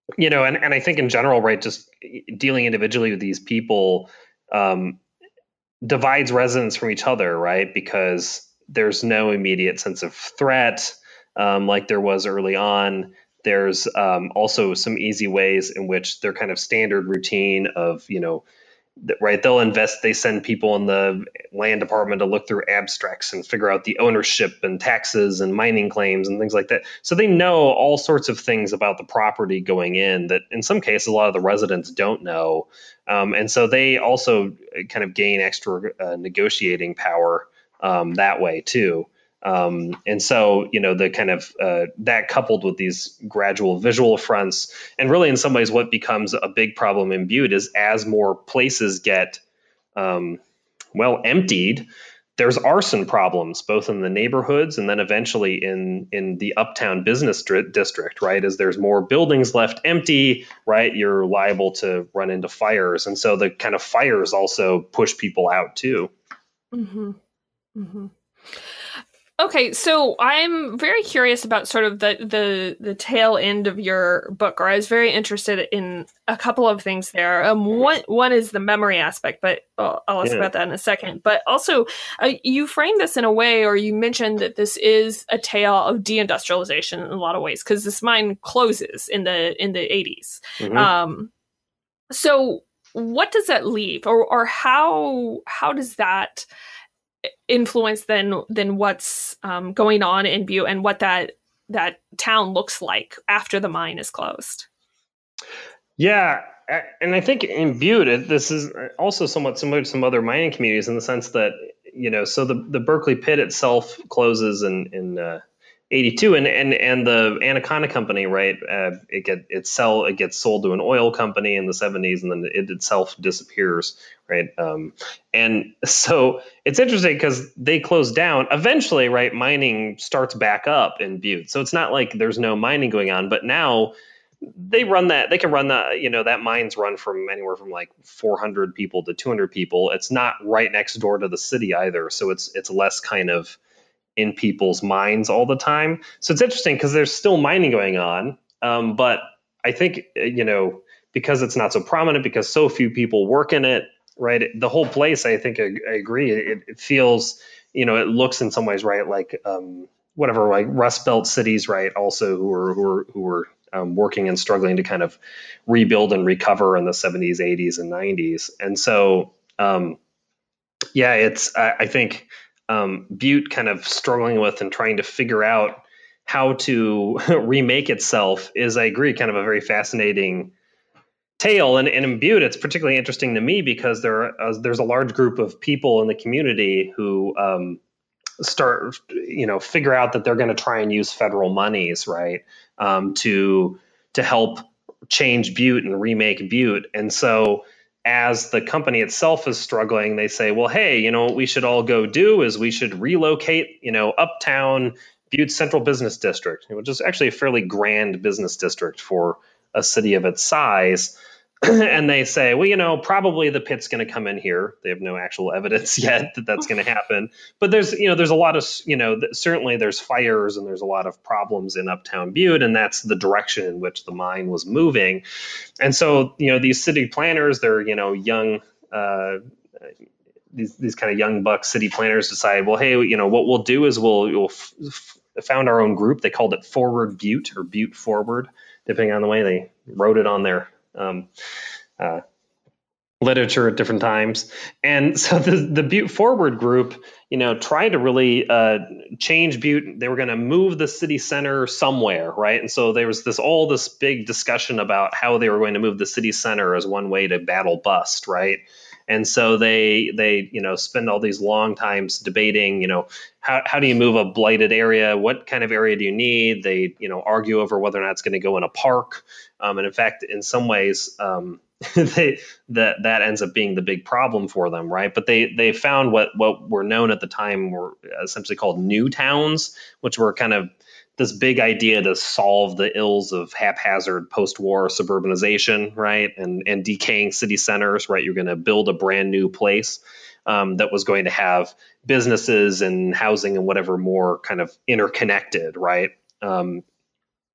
you know, and, and I think in general, right, just dealing individually with these people um, divides residents from each other, right? Because there's no immediate sense of threat um, like there was early on. There's um, also some easy ways in which their kind of standard routine of, you know, right, they'll invest, they send people in the land department to look through abstracts and figure out the ownership and taxes and mining claims and things like that. So they know all sorts of things about the property going in that in some cases a lot of the residents don't know. Um, and so they also kind of gain extra uh, negotiating power um, that way too. Um, and so, you know, the kind of uh, that coupled with these gradual visual fronts, and really in some ways what becomes a big problem in Butte is as more places get, um, well, emptied, there's arson problems, both in the neighborhoods and then eventually in, in the uptown business district, right? As there's more buildings left empty, right, you're liable to run into fires. And so the kind of fires also push people out too. Mm-hmm. Mm-hmm. Okay, so I'm very curious about sort of the, the the tail end of your book, or I was very interested in a couple of things there. Um, one one is the memory aspect, but I'll, I'll ask yeah. about that in a second. But also, uh, you framed this in a way, or you mentioned that this is a tale of deindustrialization in a lot of ways, because this mine closes in the in the eighties. Mm-hmm. Um, so what does that leave, or or how how does that influence than than what's um, going on in Butte and what that that town looks like after the mine is closed? Yeah, and I think in Butte, this is also somewhat similar to some other mining communities in the sense that, you know, so the, the Berkeley pit itself closes in in uh, eighty-two, and and and the Anaconda Company, right? Uh, it get it sell it gets sold to an oil company in the seventies, and then it itself disappears, right? Um, and so it's interesting because they close down. Eventually, right, mining starts back up in Butte, so it's not like there's no mining going on, but now they run that, they can run that, you know, that mines run from anywhere from like four hundred people to two hundred people. It's not right next door to the city either, so it's it's less kind of in people's minds all the time. So it's interesting because there's still mining going on. Um, but I think, you know, because it's not so prominent, because so few people work in it, right? The whole place, I think I, I agree. It, it feels, you know, it looks in some ways, right, like um, whatever, like Rust Belt cities, right, also who were, who were, who were um, working and struggling to kind of rebuild and recover in the seventies, eighties, and nineties. And so, um, yeah, it's, I, I think, Um, Butte kind of struggling with and trying to figure out how to remake itself is, I agree, kind of a very fascinating tale. And, and in Butte, it's particularly interesting to me because there are, uh, there's a large group of people in the community who um, start, you know, figure out that they're going to try and use federal monies, right, um, to to help change Butte and remake Butte. And so as the company itself is struggling, they say, well, hey, you know, what we should all go do is we should relocate, you know, uptown Butte Central Business District, which is actually a fairly grand business district for a city of its size. And they say, well, you know, probably the pit's going to come in here. They have no actual evidence yet that that's going to happen. But there's, you know, there's a lot of, you know, certainly there's fires and there's a lot of problems in uptown Butte, and that's the direction in which the mine was moving. And so, you know, these city planners, they're, you know, young, uh, these these kind of young buck city planners decide, well, hey, you know, what we'll do is we'll, we'll f- f- found our own group. They called it Forward Butte, or Butte Forward, depending on the way they wrote it on their Um, uh, literature at different times. And so the, the Butte Forward group, you know, tried to really uh, change Butte. They were going to move the city center somewhere, right? And so there was this all this big discussion about how they were going to move the city center as one way to battle bust, right? And so they they you know spend all these long times debating, you know, how how do you move a blighted area? What kind of area do you need? They you know argue over whether or not it's going to go in a park. Um, and in fact, in some ways, um, they that that ends up being the big problem for them, right? But they they found what what were known at the time were essentially called new towns, which were kind of this big idea to solve the ills of haphazard post-war suburbanization, right, and and decaying city centers, right? You're going to build a brand new place um, that was going to have businesses and housing and whatever more kind of interconnected, right? Um,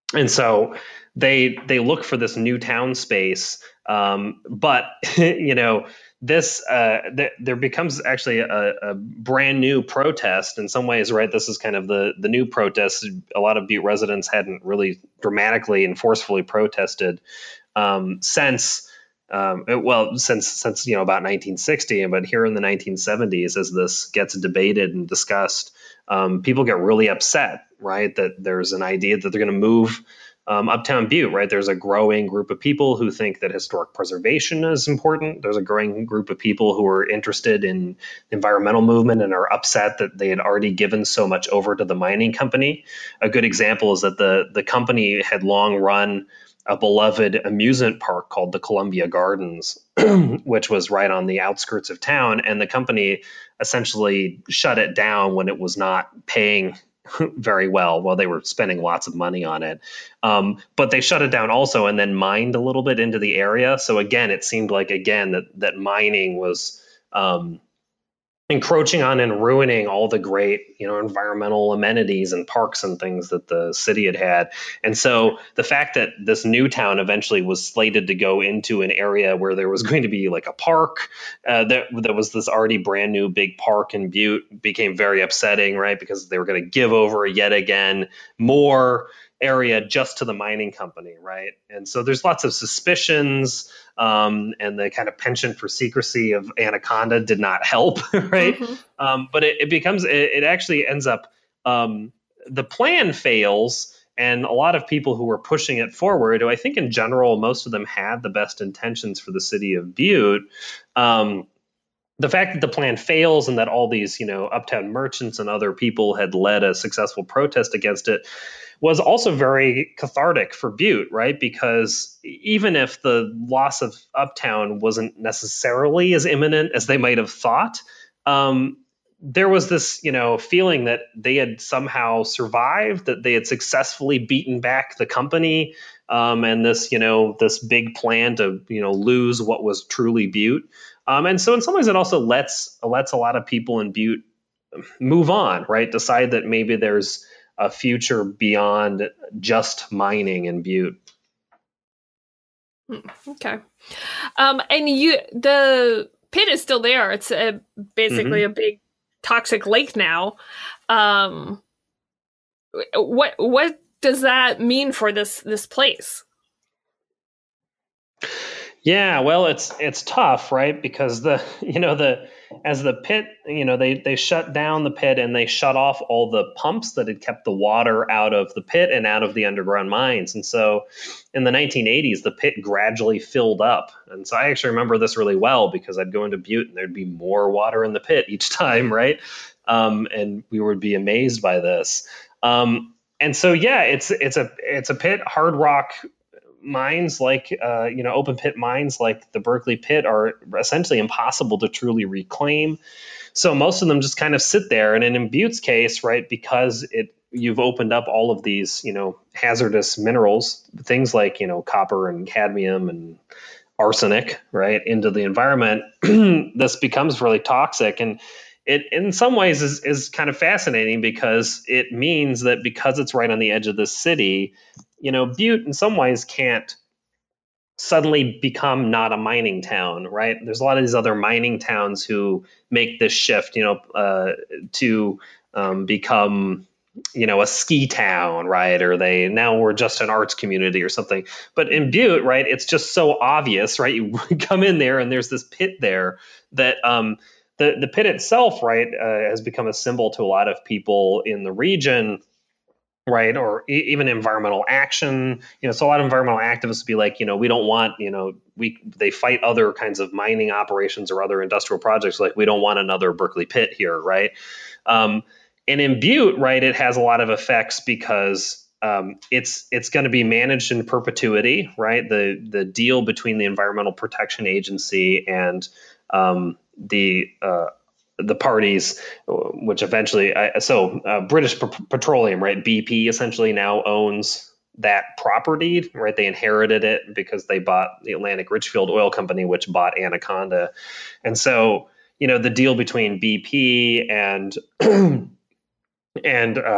And so they they look for this new town space, um, but you know this uh, th- there becomes actually a, a brand new protest in some ways, right? This is kind of the the new protest. A lot of Butte residents hadn't really dramatically and forcefully protested um, since. Um, well, since since you know about nineteen sixty, but here in the nineteen seventies, as this gets debated and discussed, um, people get really upset, right? That there's an idea that they're going to move um, uptown Butte, right? There's a growing group of people who think that historic preservation is important. There's a growing group of people who are interested in the environmental movement and are upset that they had already given so much over to the mining company. A good example is that the the company had long run a beloved amusement park called the Columbia Gardens, which was right on the outskirts of town. And the company essentially shut it down when it was not paying very well. Well, they were spending lots of money on it. Um, but they shut it down also and then mined a little bit into the area. So again, it seemed like, again, that, that mining was um, encroaching on and ruining all the great, you know, environmental amenities and parks and things that the city had had. And so the fact that this new town eventually was slated to go into an area where there was going to be like a park, uh, that, that was this already brand new big park in Butte, became very upsetting, right? Because they were going to give over yet again more area just to the mining company, right? And so there's lots of suspicions, um, and the kind of penchant for secrecy of Anaconda did not help, right? Mm-hmm. Um, but it, it becomes, it, it actually ends up, um, the plan fails, and a lot of people who were pushing it forward, who I think in general, most of them had the best intentions for the city of Butte, um, the fact that the plan fails and that all these, you know, uptown merchants and other people had led a successful protest against it was also very cathartic for Butte, right? Because even if the loss of uptown wasn't necessarily as imminent as they might have thought, um, there was this, you know, feeling that they had somehow survived, that they had successfully beaten back the company, um, and this, you know, this big plan to, you know, lose what was truly Butte. Um, and so in some ways it also lets lets a lot of people in Butte move on, right? Decide that maybe there's a future beyond just mining in Butte. Okay. Um, and you, the pit is still there. It's a, basically mm-hmm. a big toxic lake now. Um, what, what does that mean for this, this place? Yeah, well, it's it's tough, right? Because the you know the as the pit, you know, they they shut down the pit and they shut off all the pumps that had kept the water out of the pit and out of the underground mines. And so in the nineteen eighties, the pit gradually filled up. And so I actually remember this really well because I'd go into Butte and there'd be more water in the pit each time, right? Um, and we would be amazed by this. Um, and so yeah, it's it's a it's a pit, hard rock. Mines like, uh, you know, open pit mines like the Berkeley pit are essentially impossible to truly reclaim. So most of them just kind of sit there. And in Butte's case, right, because it you've opened up all of these, you know, hazardous minerals, things like, you know, copper and cadmium and arsenic, right, into the environment, this becomes really toxic. And it, in some ways, is, is kind of fascinating because it means that because it's right on the edge of the city, you know, Butte in some ways can't suddenly become not a mining town, right? There's a lot of these other mining towns who make this shift, you know, uh, to um, become, you know, a ski town, right? Or they now we're just an arts community or something. But in Butte, right, it's just so obvious, right? You come in there and there's this pit there that um, the the pit itself, right, uh, has become a symbol to a lot of people in the region. Right. Or e- even environmental action, you know, so a lot of environmental activists would be like, you know, we don't want, you know, we, they fight other kinds of mining operations or other industrial projects. Like we don't want another Berkeley pit here. Right. Um, and in Butte, right, it has a lot of effects because um, it's, it's going to be managed in perpetuity, right? The, the deal between the Environmental Protection Agency and um, the, uh, the parties, which eventually, uh, so uh, British P- Petroleum, right, B P essentially now owns that property, right? They inherited it because they bought the Atlantic Richfield Oil Company, which bought Anaconda. And so, you know, the deal between B P and and uh,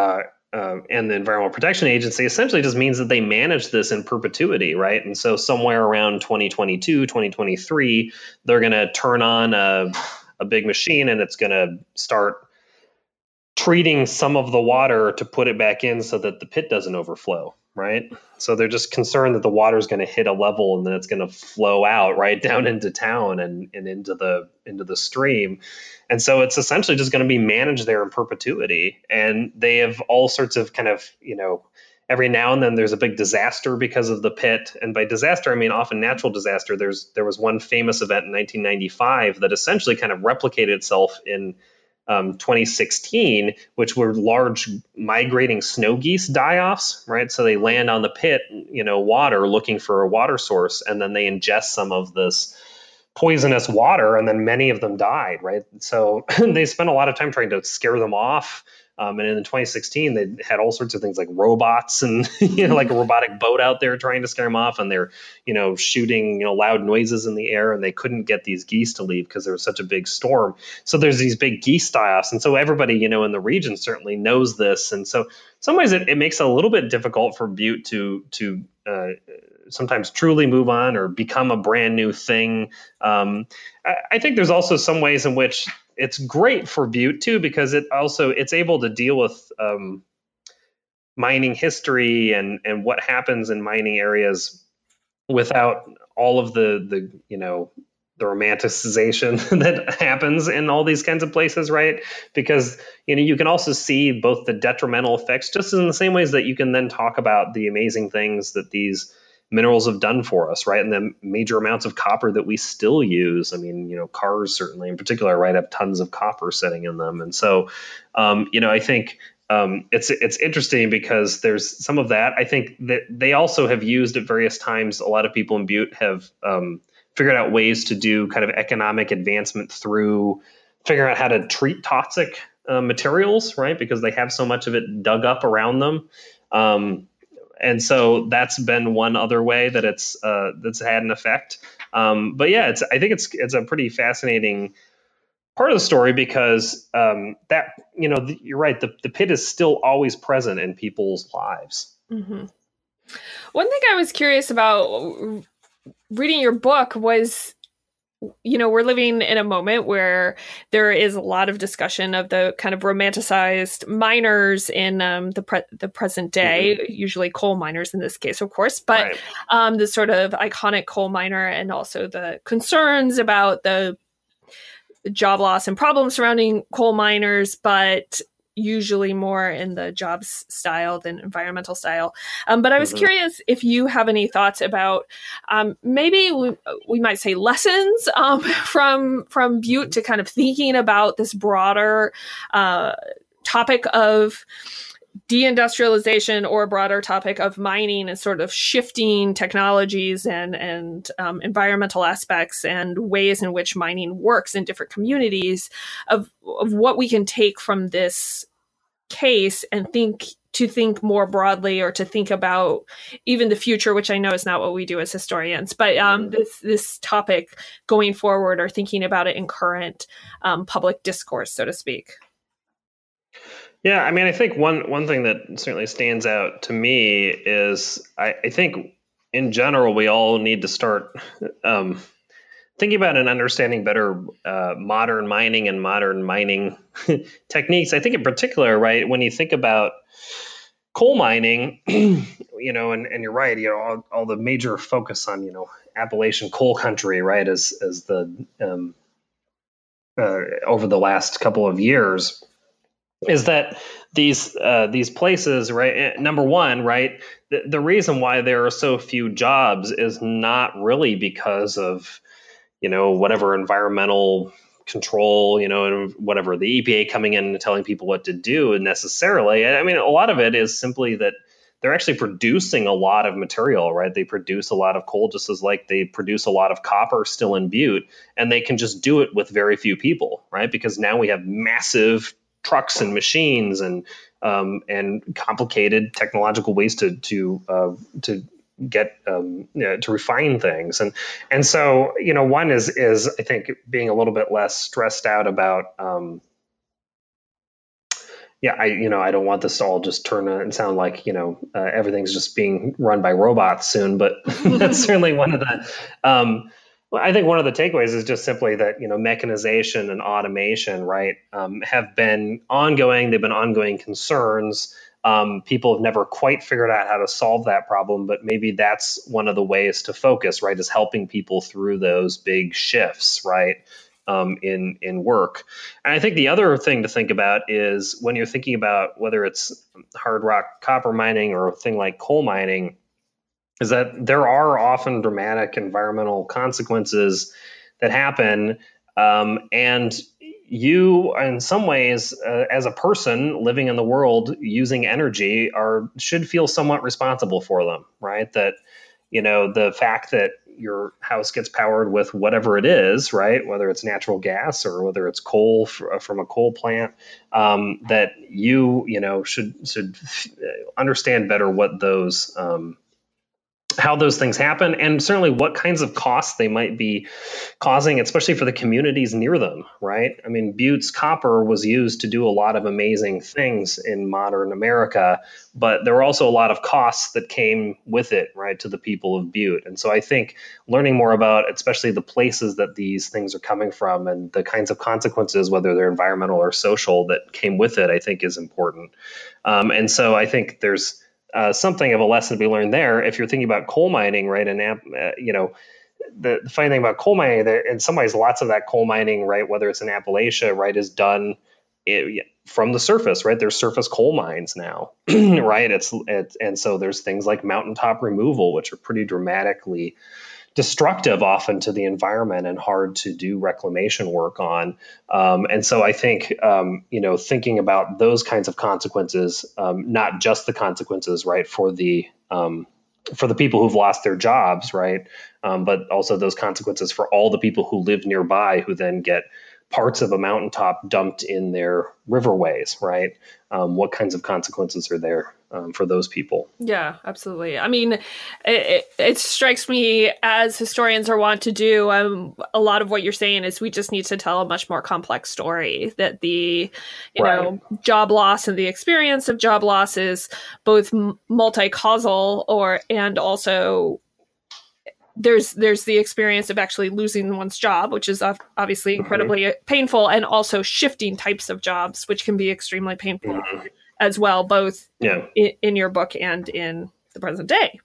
uh, and the Environmental Protection Agency essentially just means that they manage this in perpetuity, right? And so somewhere around twenty twenty-two, twenty twenty-three, they're going to turn on a, a big machine and it's going to start treating some of the water to put it back in so that the pit doesn't overflow, right? So they're just concerned that the water is going to hit a level and then it's going to flow out right down into town and, and into the into the stream. And so it's essentially just going to be managed there in perpetuity. And they have all sorts of kind of, you know, every now and then there's a big disaster because of the pit. And by disaster, I mean often natural disaster. There's there was one famous event in nineteen ninety-five that essentially kind of replicated itself in Um, twenty sixteen, which were large migrating snow geese die-offs, right? So they land on the pit, you know, water looking for a water source, and then they ingest some of this poisonous water, and then many of them died, right? So they spent a lot of time trying to scare them off. Um, and in twenty sixteen, they had all sorts of things like robots and, you know, like a robotic boat out there trying to scare them off. And they're, you know, shooting, you know, loud noises in the air, and they couldn't get these geese to leave because there was such a big storm. So there's these big geese die-offs. And so everybody, you know, in the region certainly knows this. And so in some ways it, it makes it a little bit difficult for Butte to, to, uh, sometimes truly move on or become a brand new thing. Um, I, I think there's also some ways in which it's great for Butte too, because it also it's able to deal with um, mining history and and what happens in mining areas without all of the the you know the romanticization that happens in all these kinds of places, right? Because you know you can also see both the detrimental effects, just in the same ways that you can then talk about the amazing things that these minerals have done for us, right? And the major amounts of copper that we still use. I mean, you know, cars certainly in particular, right, have tons of copper sitting in them. And so, um, you know, I think um, it's it's interesting because there's some of that. I think that they also have used at various times, a lot of people in Butte have um, figured out ways to do kind of economic advancement through figuring out how to treat toxic uh, materials, right? Because they have so much of it dug up around them. Um, And so that's been one other way that it's uh, that's had an effect. Um, but yeah, it's I think it's it's a pretty fascinating part of the story because um, that you know the, you're right. The, the pit is still always present in people's lives. Mm-hmm. One thing I was curious about reading your book was, you know, we're living in a moment where there is a lot of discussion of the kind of romanticized miners in um, the pre- the present day, mm-hmm. usually coal miners in this case, of course, but right. um, the sort of iconic coal miner, and also the concerns about the job loss and problems surrounding coal miners, but usually more in the jobs style than environmental style. Um, but I was mm-hmm. curious if you have any thoughts about um, maybe we, we might say lessons um, from from Butte to kind of thinking about this broader uh, topic of deindustrialization, or a broader topic of mining and sort of shifting technologies and and um, environmental aspects and ways in which mining works in different communities, of of what we can take from this case and think to think more broadly, or to think about even the future, which I know is not what we do as historians, but um, this this topic going forward, or thinking about it in current um, public discourse, so to speak. Yeah, I mean, I think one one thing that certainly stands out to me is I, I think in general we all need to start um, thinking about and understanding better uh, modern mining and modern mining techniques. I think in particular, right, when you think about coal mining, you know, and, and you're right, you know, all, all the major focus on, you know, Appalachian coal country, right, as as the um, uh, over the last couple of years, is that these uh, these places, right? Number one, right, the, the reason why there are so few jobs is not really because of, you know, whatever environmental control, you know, and whatever the E P A coming in and telling people what to do necessarily. I mean, a lot of it is simply that they're actually producing a lot of material, right? They produce a lot of coal, just as like they produce a lot of copper still in Butte, and they can just do it with very few people, right? Because now we have massive trucks and machines and um, and complicated technological ways to to uh, to get um, you know, to refine things, and and so you know one is is I think being a little bit less stressed out about um, yeah, I, you know, I don't want this to all just turn and sound like, you know, uh, everything's just being run by robots soon, but that's certainly one of the, um, well, I think one of the takeaways is just simply that, you know, mechanization and automation, right, um, have been ongoing. They've been ongoing concerns. Um, people have never quite figured out how to solve that problem, but maybe that's one of the ways to focus, right, is helping people through those big shifts, right? Um, in in work. And I think the other thing to think about is when you're thinking about whether it's hard rock copper mining or a thing like coal mining, is that there are often dramatic environmental consequences that happen. Um, and you, in some ways, uh, as a person living in the world using energy, are should feel somewhat responsible for them, right? That, you know, the fact that your house gets powered with whatever it is, right? Whether it's natural gas or whether it's coal f- from a coal plant, um, that you, you know, should should understand better what those, um, how those things happen, and certainly what kinds of costs they might be causing, especially for the communities near them, right? I mean, Butte's copper was used to do a lot of amazing things in modern America, but there were also a lot of costs that came with it, right, to the people of Butte. And so I think learning more about, especially the places that these things are coming from and the kinds of consequences, whether they're environmental or social, that came with it, I think is important. Um, and so I think there's Uh, something of a lesson to be learned there. If you're thinking about coal mining, right, and uh, you know, the, the funny thing about coal mining, there, in some ways, lots of that coal mining, right, whether it's in Appalachia, right, is done it, from the surface, right? There's surface coal mines now, right? It's, it's and so there's things like mountaintop removal, which are pretty dramatically destructive often to the environment and hard to do reclamation work on. Um, and so I think, um, you know, thinking about those kinds of consequences, um, not just the consequences, right, for the um, for the people who've lost their jobs, right, um, but also those consequences for all the people who live nearby who then get parts of a mountaintop dumped in their riverways, right? Um, what kinds of consequences are there um, for those people? Yeah, absolutely. I mean, it, it strikes me, as historians are wont to do, um, a lot of what you're saying is we just need to tell a much more complex story, that the, you right. know, job loss and the experience of job loss is both multi-causal or, and also there's there's the experience of actually losing one's job, which is obviously incredibly mm-hmm. painful, and also shifting types of jobs, which can be extremely painful mm-hmm. as well, both yeah. in, in your book and in the present day.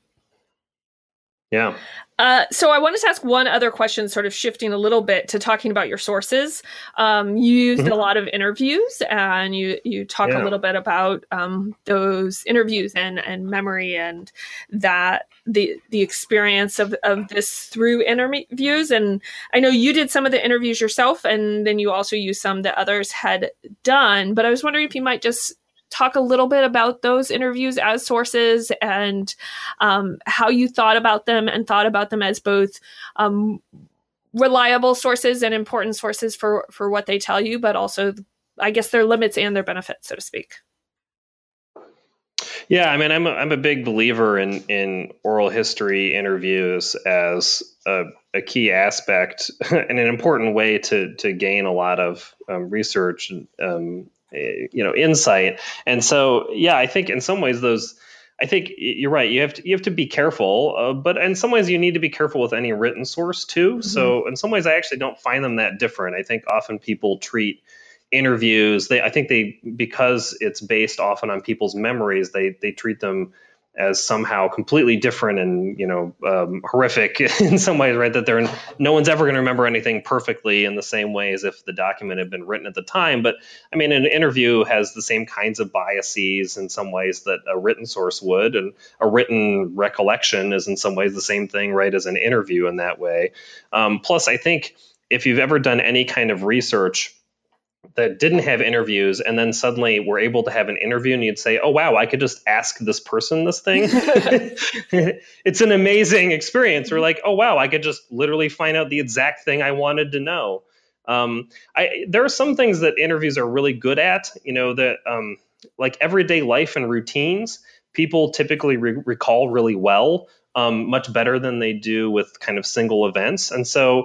Yeah. Uh, so I wanted to ask one other question, sort of shifting a little bit to talking about your sources. Um, you used mm-hmm. a lot of interviews, and you you talk yeah. a little bit about um, those interviews and, and memory, and that the the experience of, of this through interviews. And I know you did some of the interviews yourself, and then you also used some that others had done. But I was wondering if you might just talk a little bit about those interviews as sources, and um, how you thought about them and thought about them as both um, reliable sources and important sources for, for what they tell you, but also, I guess, their limits and their benefits, so to speak. Yeah, I mean, I'm a, I'm a big believer in, in oral history interviews as a, a key aspect and an important way to to gain a lot of um, research and um, you know, insight. And so, yeah, I think in some ways those, I think you're right. You have to, you have to be careful, uh, but in some ways you need to be careful with any written source too. Mm-hmm. So in some ways I actually don't find them that different. I think often people treat interviews, they, I think they, because it's based often on people's memories, they, they treat them as somehow completely different and, you know, um, horrific in some ways, right? That they're, no one's ever going to remember anything perfectly in the same way as if the document had been written at the time. But I mean, an interview has the same kinds of biases in some ways that a written source would, and a written recollection is in some ways the same thing, right, as an interview in that way. Um, plus, I think if you've ever done any kind of research that didn't have interviews, and then suddenly we're able to have an interview, and you'd say, oh, wow, I could just ask this person this thing. It's an amazing experience. We're like, oh, wow, I could just literally find out the exact thing I wanted to know. Um, I, there are some things that interviews are really good at, you know, that um, like everyday life and routines, people typically re- recall really well, um, much better than they do with kind of single events. And so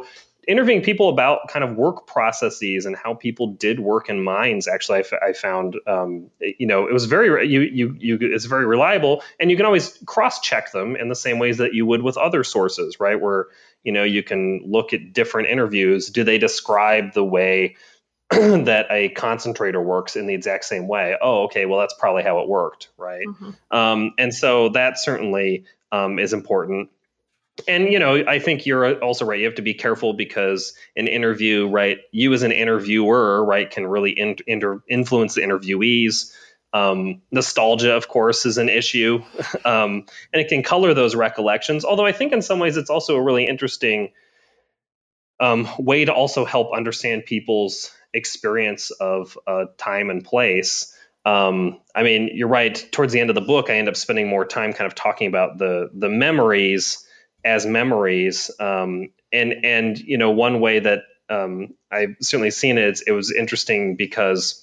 interviewing people about kind of work processes and how people did work in mines, actually, I, f- I found, um, you know, it was very, you, you, you, it's very reliable, and you can always cross-check them in the same ways that you would with other sources, right? Where, you know, you can look at different interviews. Do they describe the way that a concentrator works in the exact same way? Oh, okay, well, that's probably how it worked, right? Mm-hmm. Um, and so that certainly um, is important. And, you know, I think you're also right. You have to be careful because an interview, right, you as an interviewer, right, can really in, inter, influence the interviewees. Um, nostalgia, of course, is an issue, um, and it can color those recollections. Although I think in some ways it's also a really interesting um, way to also help understand people's experience of uh, time and place. Um, I mean, you're right. Towards the end of the book, I end up spending more time kind of talking about the the memories as memories. Um, and, and, you know, one way that um, I've certainly seen it, it was interesting because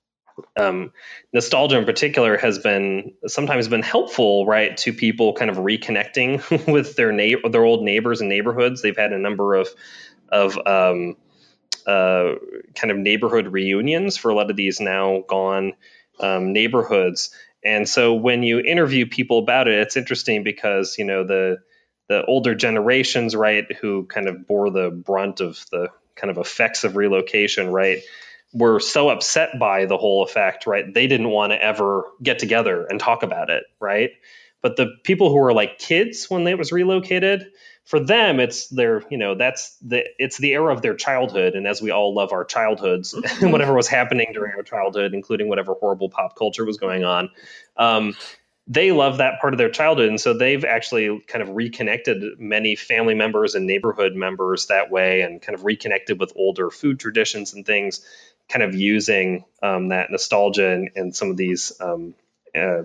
um, nostalgia in particular has been sometimes been helpful, right, to people kind of reconnecting with their na- their old neighbors and neighborhoods. They've had a number of, of um, uh, kind of neighborhood reunions for a lot of these now gone um, neighborhoods. And so when you interview people about it, it's interesting because, you know, the the older generations, right, who kind of bore the brunt of the kind of effects of relocation, right, were so upset by the whole effect, right, they didn't want to ever get together and talk about it, right? But the people who were like kids when it was relocated, for them, it's their, you know, that's the, it's the era of their childhood. And as we all love our childhoods, mm-hmm. whatever was happening during our childhood, including whatever horrible pop culture was going on, um, they love that part of their childhood. And so they've actually kind of reconnected many family members and neighborhood members that way, and kind of reconnected with older food traditions and things, kind of using um, that nostalgia and, and some of these. Um, uh,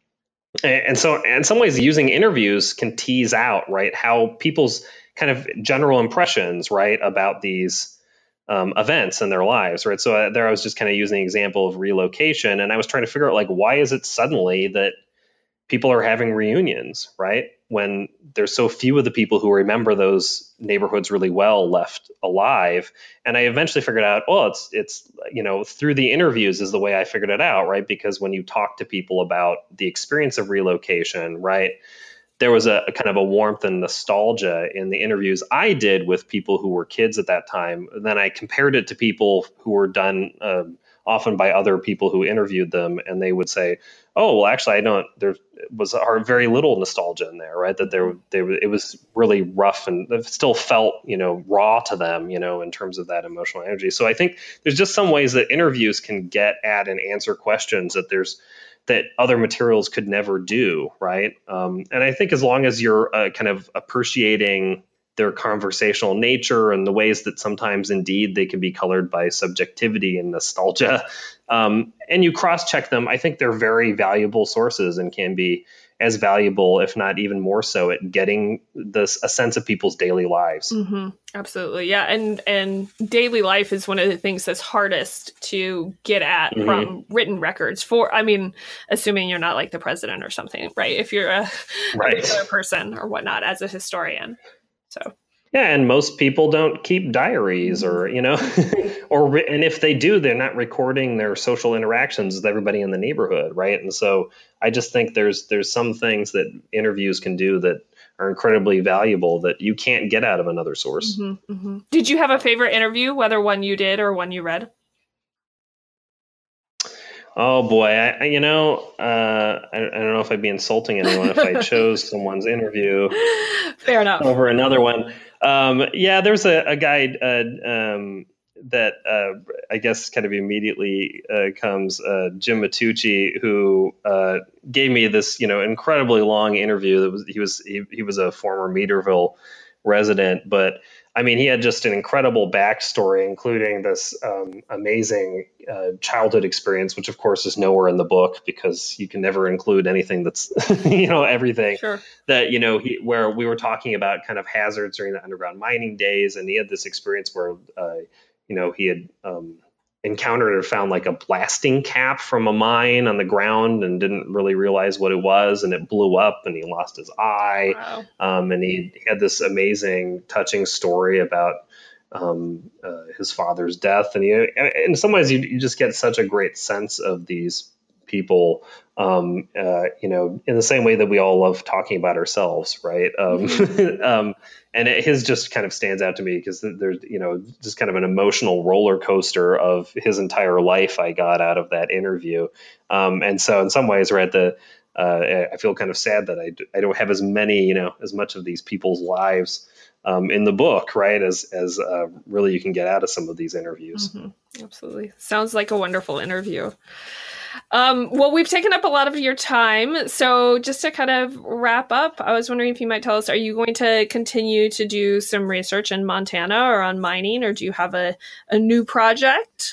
and so in some ways, using interviews can tease out, right, how people's kind of general impressions, right, about these Um, events in their lives, right? So uh, there I was just kind of using the example of relocation, and I was trying to figure out, like, why is it suddenly that people are having reunions, right, when there's so few of the people who remember those neighborhoods really well left alive? And I eventually figured out, well, it's it's you know, through the interviews is the way I figured it out, right? Because when you talk to people about the experience of relocation, right, there was a, a kind of a warmth and nostalgia in the interviews I did with people who were kids at that time. Then I compared it to people who were done uh, often by other people who interviewed them, and they would say, "Oh, well, actually, I don't." There was very little nostalgia in there, right? That there, they, it was really rough, and it still felt, you know, raw to them, you know, in terms of that emotional energy. So I think there's just some ways that interviews can get at and answer questions that there's. that other materials could never do, right? Um, and I think as long as you're uh, kind of appreciating their conversational nature and the ways that sometimes indeed they can be colored by subjectivity and nostalgia, um, and you cross-check them, I think they're very valuable sources and can be as valuable, if not even more so, at getting this a sense of people's daily lives. Mm-hmm. Absolutely. Yeah. And, and daily life is one of the things that's hardest to get at mm-hmm. from written records for, I mean, assuming you're not like the president or something, right? If you're a, right. a regular person or whatnot as a historian. So. Yeah, and most people don't keep diaries, or, you know, or, and if they do, they're not recording their social interactions with everybody in the neighborhood, right? And so I just think there's there's some things that interviews can do that are incredibly valuable that you can't get out of another source. Mm-hmm, mm-hmm. Did you have a favorite interview, whether one you did or one you read? Oh boy, I, you know, uh, I, I don't know if I'd be insulting anyone if I chose someone's interview. Fair enough. Over another one. Um, yeah, there's a, a guy uh, um, that uh, I guess kind of immediately uh, comes, uh, Jim Matucci, who uh, gave me this, you know, incredibly long interview. That was he was he, he was a former Meaderville resident, but I mean, he had just an incredible backstory, including this um, amazing uh, childhood experience, which of course is nowhere in the book because you can never include anything that's, you know, everything sure. that, you know, he, where we were talking about kind of hazards during the underground mining days. And he had this experience where, uh, you know, he had um, encountered or found like a blasting cap from a mine on the ground and didn't really realize what it was, and it blew up and he lost his eye. Wow. Um, and he, he had this amazing, touching story about um, uh, his father's death. And you, in some ways, you, you just get such a great sense of these people, um, uh, you know, in the same way that we all love talking about ourselves, right? Um, mm-hmm. um, and it, his just kind of stands out to me because there's, you know, just kind of an emotional roller coaster of his entire life I got out of that interview. Um, and so in some ways, we're at the, uh, I feel kind of sad that I, I don't have as many, you know, as much of these people's lives Um, in the book, right, as as uh, really you can get out of some of these interviews. Mm-hmm. Absolutely. Sounds like a wonderful interview. Um, well, we've taken up a lot of your time. So just to kind of wrap up, I was wondering if you might tell us, are you going to continue to do some research in Montana or on mining, or do you have a, a new project?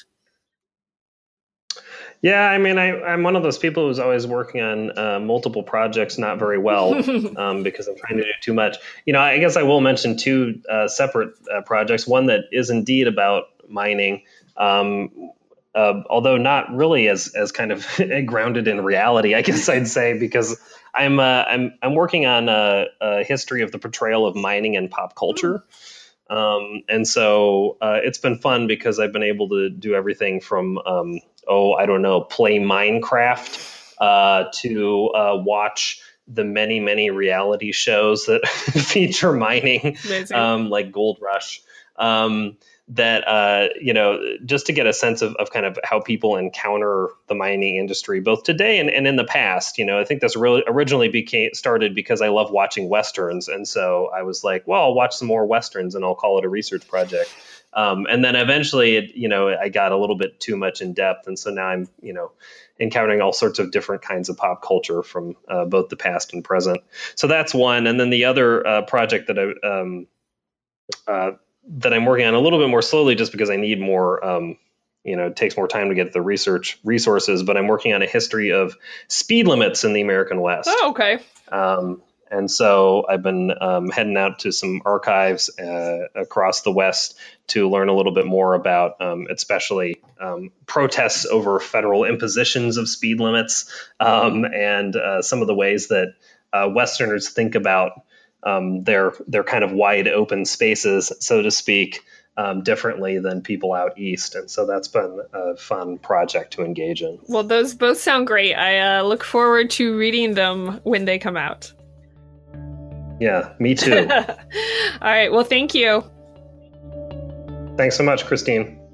Yeah, I mean, I, I'm one of those people who's always working on uh, multiple projects not very well um, because I'm trying to do too much. You know, I guess I will mention two uh, separate uh, projects. One that is indeed about mining, um, uh, although not really as as kind of grounded in reality, I guess I'd say, because I'm uh, I'm I'm working on a, a history of the portrayal of mining in pop culture. Um, and so uh, it's been fun because I've been able to do everything from, um, oh, I don't know, play Minecraft uh, to uh, watch the many, many reality shows that feature mining, um, like Gold Rush. Um, that, uh, you know, just to get a sense of, of kind of how people encounter the mining industry, both today and, and in the past. You know, I think this really originally became started because I love watching Westerns. And so I was like, well, I'll watch some more Westerns and I'll call it a research project. Um, and then eventually, it, you know, I got a little bit too much in depth. And so now I'm, you know, encountering all sorts of different kinds of pop culture from uh, both the past and present. So that's one. And then the other uh, project that I, um, uh, that I'm working on a little bit more slowly just because I need more, um, you know, it takes more time to get the research resources, but I'm working on a history of speed limits in the American West. Oh, okay. Um, and so I've been um, heading out to some archives uh, across the West to learn a little bit more about, um, especially um, protests over federal impositions of speed limits um, and uh, some of the ways that uh, Westerners think about Um, their their kind of wide open spaces, so to speak, um, differently than people out east. And so that's been a fun project to engage in. Well, those both sound great. I uh, look forward to reading them when they come out. Yeah, me too. All right. Well, thank you. Thanks so much, Christine.